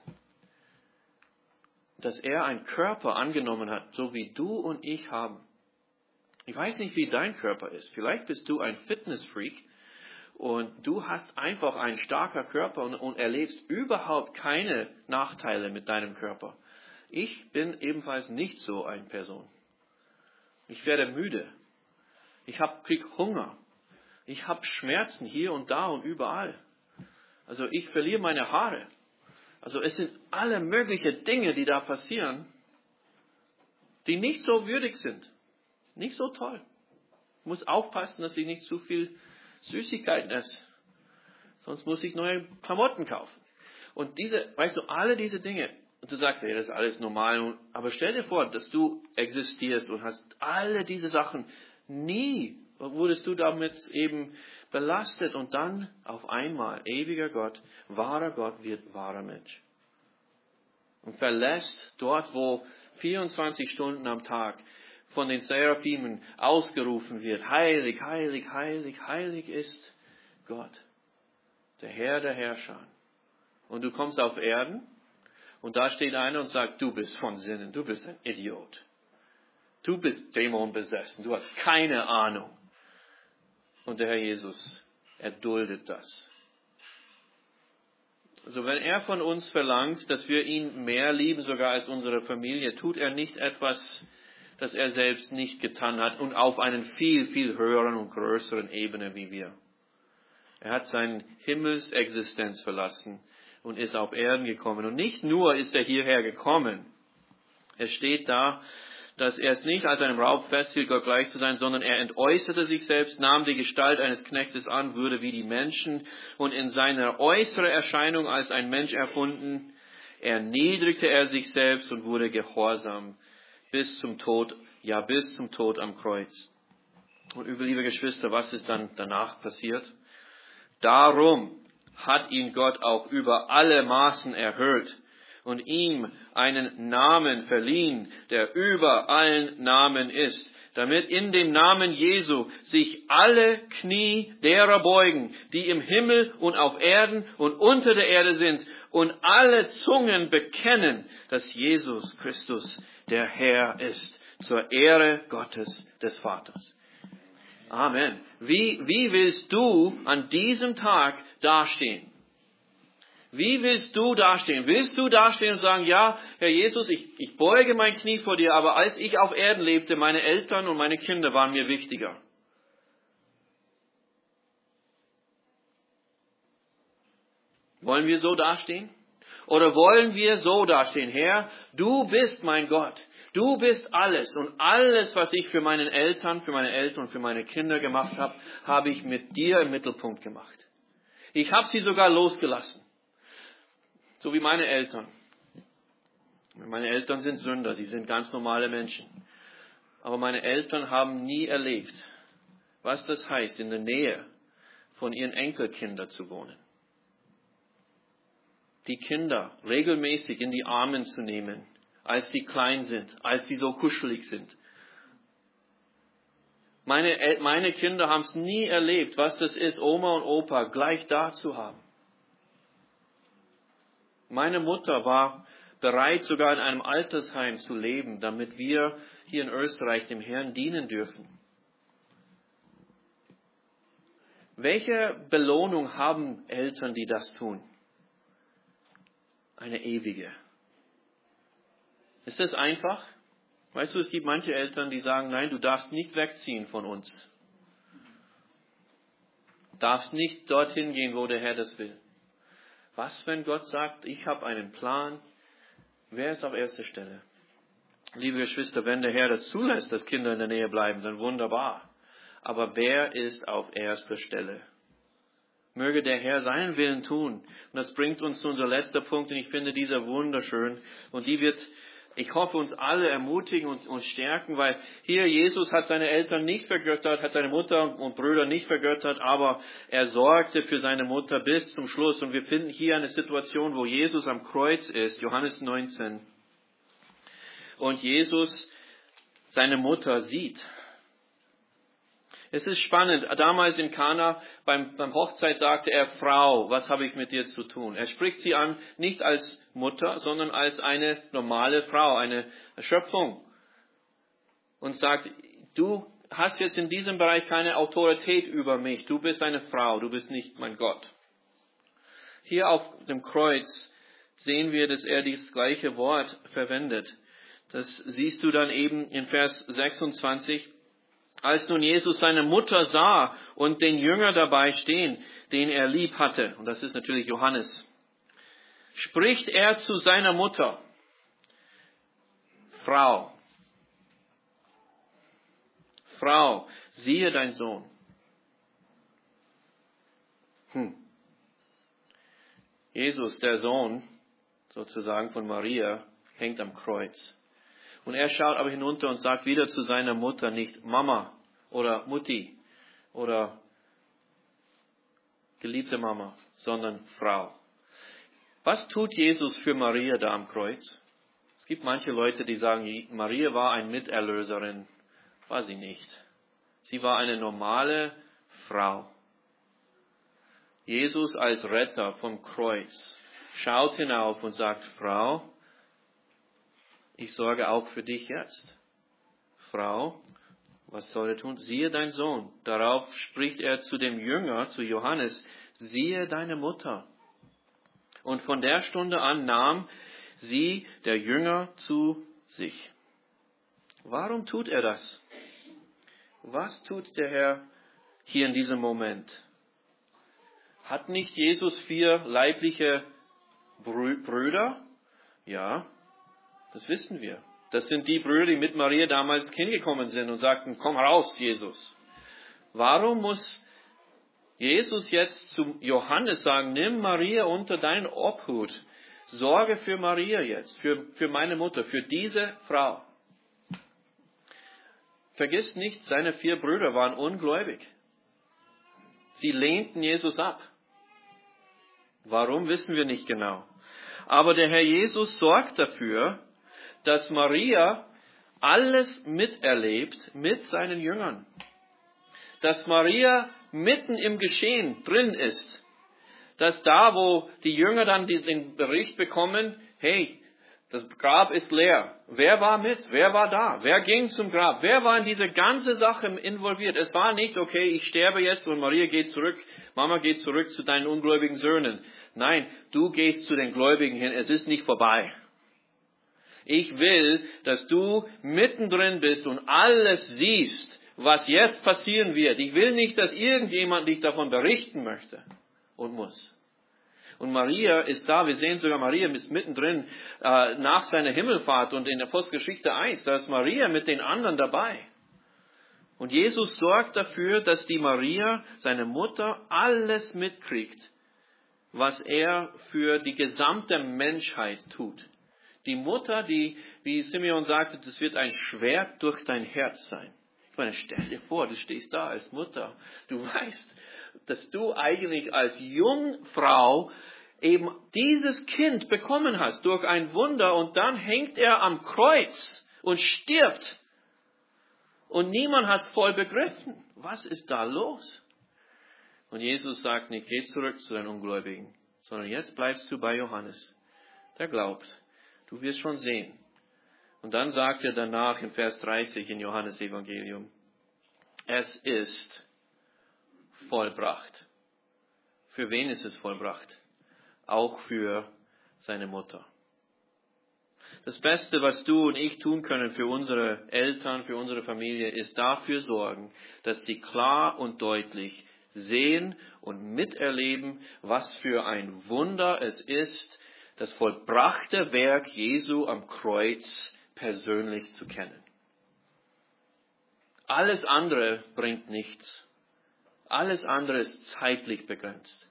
A: Dass er einen Körper angenommen hat, so wie du und ich haben. Ich weiß nicht, wie dein Körper ist. Vielleicht bist du ein Fitnessfreak und du hast einfach einen starken Körper und, und erlebst überhaupt keine Nachteile mit deinem Körper. Ich bin ebenfalls nicht so eine Person. Ich werde müde. Ich hab, krieg Hunger. Ich habe Schmerzen hier und da und überall. Also ich verliere meine Haare. Also es sind alle möglichen Dinge, die da passieren, die nicht so würdig sind. Nicht so toll. Ich muss aufpassen, dass ich nicht zu viel Süßigkeiten esse. Sonst muss ich neue Klamotten kaufen. Und diese, weißt du, alle diese Dinge, und du sagst, ja, das ist alles normal. Aber stell dir vor, dass du existierst und hast alle diese Sachen. Nie wurdest du damit eben belastet. Und dann auf einmal, ewiger Gott, wahrer Gott wird wahrer Mensch. Und verlässt dort, wo vierundzwanzig Stunden am Tag von den Seraphimen ausgerufen wird, heilig, heilig, heilig, heilig ist Gott, der Herr der Herrscher. Und du kommst auf Erden und da steht einer und sagt, du bist von Sinnen, du bist ein Idiot. Du bist dämonbesessen, du hast keine Ahnung. Und der Herr Jesus erduldet das. Also wenn er von uns verlangt, dass wir ihn mehr lieben, sogar als unsere Familie, tut er nicht etwas, das er selbst nicht getan hat und auf einen viel, viel höheren und größeren Ebene wie wir. Er hat seine Himmelsexistenz verlassen und ist auf Erden gekommen. Und nicht nur ist er hierher gekommen. Es steht da, dass er es nicht als einem Raub festhielt, Gott gleich zu sein, sondern er entäußerte sich selbst, nahm die Gestalt eines Knechtes an, wurde wie die Menschen und in seiner äußeren Erscheinung als ein Mensch erfunden, erniedrigte er sich selbst und wurde gehorsam bis zum Tod, ja bis zum Tod am Kreuz. Und liebe Geschwister, was ist dann danach passiert? Darum hat ihn Gott auch über alle Maßen erhöht und ihm einen Namen verliehen, der über allen Namen ist, damit in dem Namen Jesu sich alle Knie derer beugen, die im Himmel und auf Erden und unter der Erde sind, und alle Zungen bekennen, dass Jesus Christus der Herr ist, zur Ehre Gottes des Vaters. Amen. Wie, wie willst du an diesem Tag dastehen? Wie willst du dastehen? Willst du dastehen und sagen, ja, Herr Jesus, ich, ich beuge mein Knie vor dir, aber als ich auf Erden lebte, meine Eltern und meine Kinder waren mir wichtiger. Wollen wir so dastehen? Oder wollen wir so dastehen? Herr, du bist mein Gott. Du bist alles. Und alles, was ich für meine Eltern, für meine Eltern und für meine Kinder gemacht habe, habe ich mit dir im Mittelpunkt gemacht. Ich habe sie sogar losgelassen. So wie meine Eltern. Meine Eltern sind Sünder, sie sind ganz normale Menschen. Aber meine Eltern haben nie erlebt, was das heißt, in der Nähe von ihren Enkelkindern zu wohnen. Die Kinder regelmäßig in die Arme zu nehmen, als sie klein sind, als sie so kuschelig sind. Meine, meine Kinder haben es nie erlebt, was das ist, Oma und Opa gleich da zu haben. Meine Mutter war bereit, sogar in einem Altersheim zu leben, damit wir hier in Österreich dem Herrn dienen dürfen. Welche Belohnung haben Eltern, die das tun? Eine ewige. Ist das einfach? Weißt du, es gibt manche Eltern, die sagen, nein, du darfst nicht wegziehen von uns. Du darfst nicht dorthin gehen, wo der Herr das will. Was, wenn Gott sagt, ich habe einen Plan? Wer ist auf erster Stelle? Liebe Geschwister, wenn der Herr das zulässt, dass Kinder in der Nähe bleiben, dann wunderbar. Aber wer ist auf erster Stelle? Möge der Herr seinen Willen tun. Und das bringt uns zu unserem letzten Punkt, und ich finde dieser wunderschön. Und die wird, ich hoffe, uns alle ermutigen und, und stärken, weil hier Jesus hat seine Eltern nicht vergöttert, hat seine Mutter und Brüder nicht vergöttert, aber er sorgte für seine Mutter bis zum Schluss. Und wir finden hier eine Situation, wo Jesus am Kreuz ist, Johannes neunzehn. Und Jesus seine Mutter sieht. Es ist spannend. Damals in Kana beim, beim Hochzeit sagte er, Frau, was habe ich mit dir zu tun? Er spricht sie an, nicht als Mutter, sondern als eine normale Frau, eine Schöpfung. Und sagt, du hast jetzt in diesem Bereich keine Autorität über mich. Du bist eine Frau, du bist nicht mein Gott. Hier auf dem Kreuz sehen wir, dass er das gleiche Wort verwendet. Das siehst du dann eben in Vers sechsundzwanzig. Als nun Jesus seine Mutter sah und den Jünger dabei stehen, den er lieb hatte, und das ist natürlich Johannes, spricht er zu seiner Mutter, Frau, Frau, siehe dein Sohn. Hm. Jesus, der Sohn, sozusagen von Maria, hängt am Kreuz. Und er schaut aber hinunter und sagt wieder zu seiner Mutter nicht Mama oder Mutti oder geliebte Mama, sondern Frau. Was tut Jesus für Maria da am Kreuz? Es gibt manche Leute, die sagen, Maria war eine Miterlöserin. War sie nicht. Sie war eine normale Frau. Jesus als Retter vom Kreuz schaut hinauf und sagt, Frau, ich sorge auch für dich jetzt. Frau, was soll er tun? Siehe dein Sohn. Darauf spricht er zu dem Jünger, zu Johannes, siehe deine Mutter. Und von der Stunde an nahm sie der Jünger zu sich. Warum tut er das? Was tut der Herr hier in diesem Moment? Hat nicht Jesus vier leibliche Brüder? Ja. Das wissen wir. Das sind die Brüder, die mit Maria damals hingekommen sind und sagten, komm raus, Jesus. Warum muss Jesus jetzt zu Johannes sagen, nimm Maria unter deinen Obhut. Sorge für Maria jetzt, für, für meine Mutter, für diese Frau. Vergiss nicht, seine vier Brüder waren ungläubig. Sie lehnten Jesus ab. Warum, wissen wir nicht genau. Aber der Herr Jesus sorgt dafür, dass Maria alles miterlebt mit seinen Jüngern. Dass Maria mitten im Geschehen drin ist. Dass da, wo die Jünger dann den Bericht bekommen, hey, das Grab ist leer. Wer war mit? Wer war da? Wer ging zum Grab? Wer war in diese ganze Sache involviert? Es war nicht, okay, ich sterbe jetzt und Maria geht zurück, Mama geht zurück zu deinen ungläubigen Söhnen. Nein, du gehst zu den Gläubigen hin, es ist nicht vorbei. Ich will, dass du mittendrin bist und alles siehst, was jetzt passieren wird. Ich will nicht, dass irgendjemand dich davon berichten möchte und muss. Und Maria ist da, wir sehen sogar, Maria ist mittendrin äh, nach seiner Himmelfahrt und in der Apostelgeschichte eins, da ist Maria mit den anderen dabei. Und Jesus sorgt dafür, dass die Maria, seine Mutter, alles mitkriegt, was er für die gesamte Menschheit tut. Die Mutter, die, wie Simeon sagte, das wird ein Schwert durch dein Herz sein. Ich meine, stell dir vor, du stehst da als Mutter. Du weißt, dass du eigentlich als Jungfrau eben dieses Kind bekommen hast durch ein Wunder und dann hängt er am Kreuz und stirbt. Und niemand hat es voll begriffen. Was ist da los? Und Jesus sagt nicht, geh zurück zu den Ungläubigen, sondern jetzt bleibst du bei Johannes. Der glaubt. Du wirst schon sehen. Und dann sagt er danach in Vers dreißig in Johannes Evangelium, es ist vollbracht. Für wen ist es vollbracht? Auch für seine Mutter. Das Beste, was du und ich tun können für unsere Eltern, für unsere Familie, ist dafür sorgen, dass sie klar und deutlich sehen und miterleben, was für ein Wunder es ist, das vollbrachte Werk Jesu am Kreuz persönlich zu kennen. Alles andere bringt nichts. Alles andere ist zeitlich begrenzt.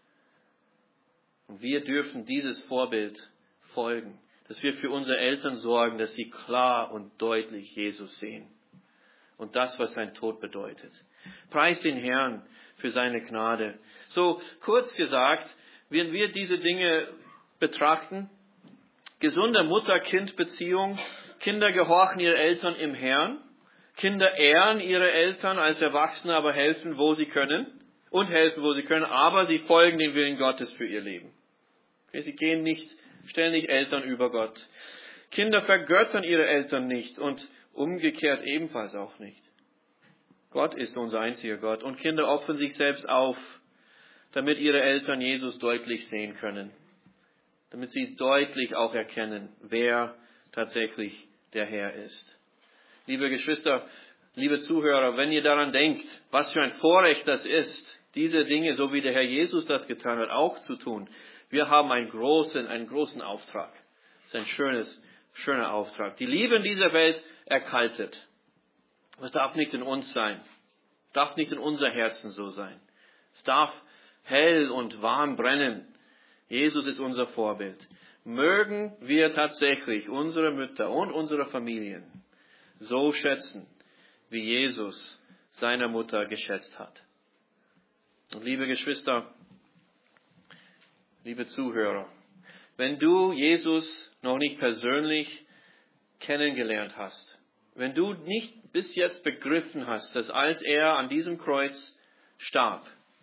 A: Und wir dürfen dieses Vorbild folgen, dass wir für unsere Eltern sorgen, dass sie klar und deutlich Jesus sehen. Und das, was sein Tod bedeutet. Preis den Herrn für seine Gnade. So kurz gesagt, wenn wir diese Dinge betrachten, gesunde Mutter-Kind-Beziehung, Kinder gehorchen ihre Eltern im Herrn, Kinder ehren ihre Eltern als Erwachsene, aber helfen, wo sie können und helfen, wo sie können, aber sie folgen dem Willen Gottes für ihr Leben. Okay, sie gehen nicht, stellen nicht Eltern über Gott. Kinder vergöttern ihre Eltern nicht und umgekehrt ebenfalls auch nicht. Gott ist unser einziger Gott und Kinder opfern sich selbst auf, damit ihre Eltern Jesus deutlich sehen können. Damit sie deutlich auch erkennen, wer tatsächlich der Herr ist. Liebe Geschwister, liebe Zuhörer, wenn ihr daran denkt, was für ein Vorrecht das ist, diese Dinge, so wie der Herr Jesus das getan hat, auch zu tun. Wir haben einen großen, einen großen Auftrag. Das ist ein schönes, schöner Auftrag. Die Liebe in dieser Welt erkaltet. Es darf nicht in uns sein. Es darf nicht in unser Herzen so sein. Es darf hell und warm brennen. Jesus ist unser Vorbild. Mögen wir tatsächlich unsere Mütter und unsere Familien so schätzen, wie Jesus seine Mutter geschätzt hat. Und liebe Geschwister, liebe Zuhörer, wenn du Jesus noch nicht persönlich kennengelernt hast, wenn du nicht bis jetzt begriffen hast, dass als er an diesem Kreuz starb,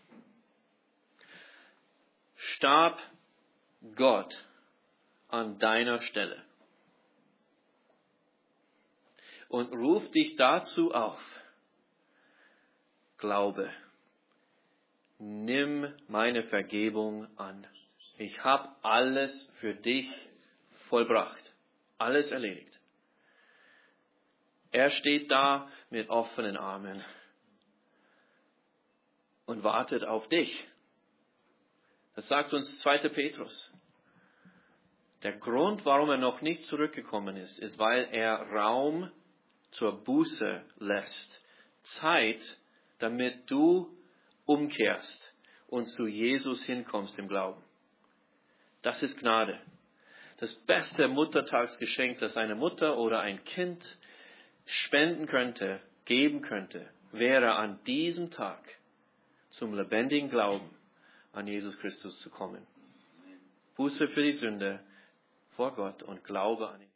A: starb Gott an deiner Stelle und ruft dich dazu auf, Glaube, nimm meine Vergebung an. Ich habe alles für dich vollbracht, alles erledigt. Er steht da mit offenen Armen und wartet auf dich. Das sagt uns zweiter Petrus. Der Grund, warum er noch nicht zurückgekommen ist, ist, weil er Raum zur Buße lässt. Zeit, damit du umkehrst und zu Jesus hinkommst im Glauben. Das ist Gnade. Das beste Muttertagsgeschenk, das eine Mutter oder ein Kind spenden könnte, geben könnte, wäre an diesem Tag zum lebendigen Glauben an Jesus Christus zu kommen. Buße für die Sünde vor Gott und Glaube an ihn.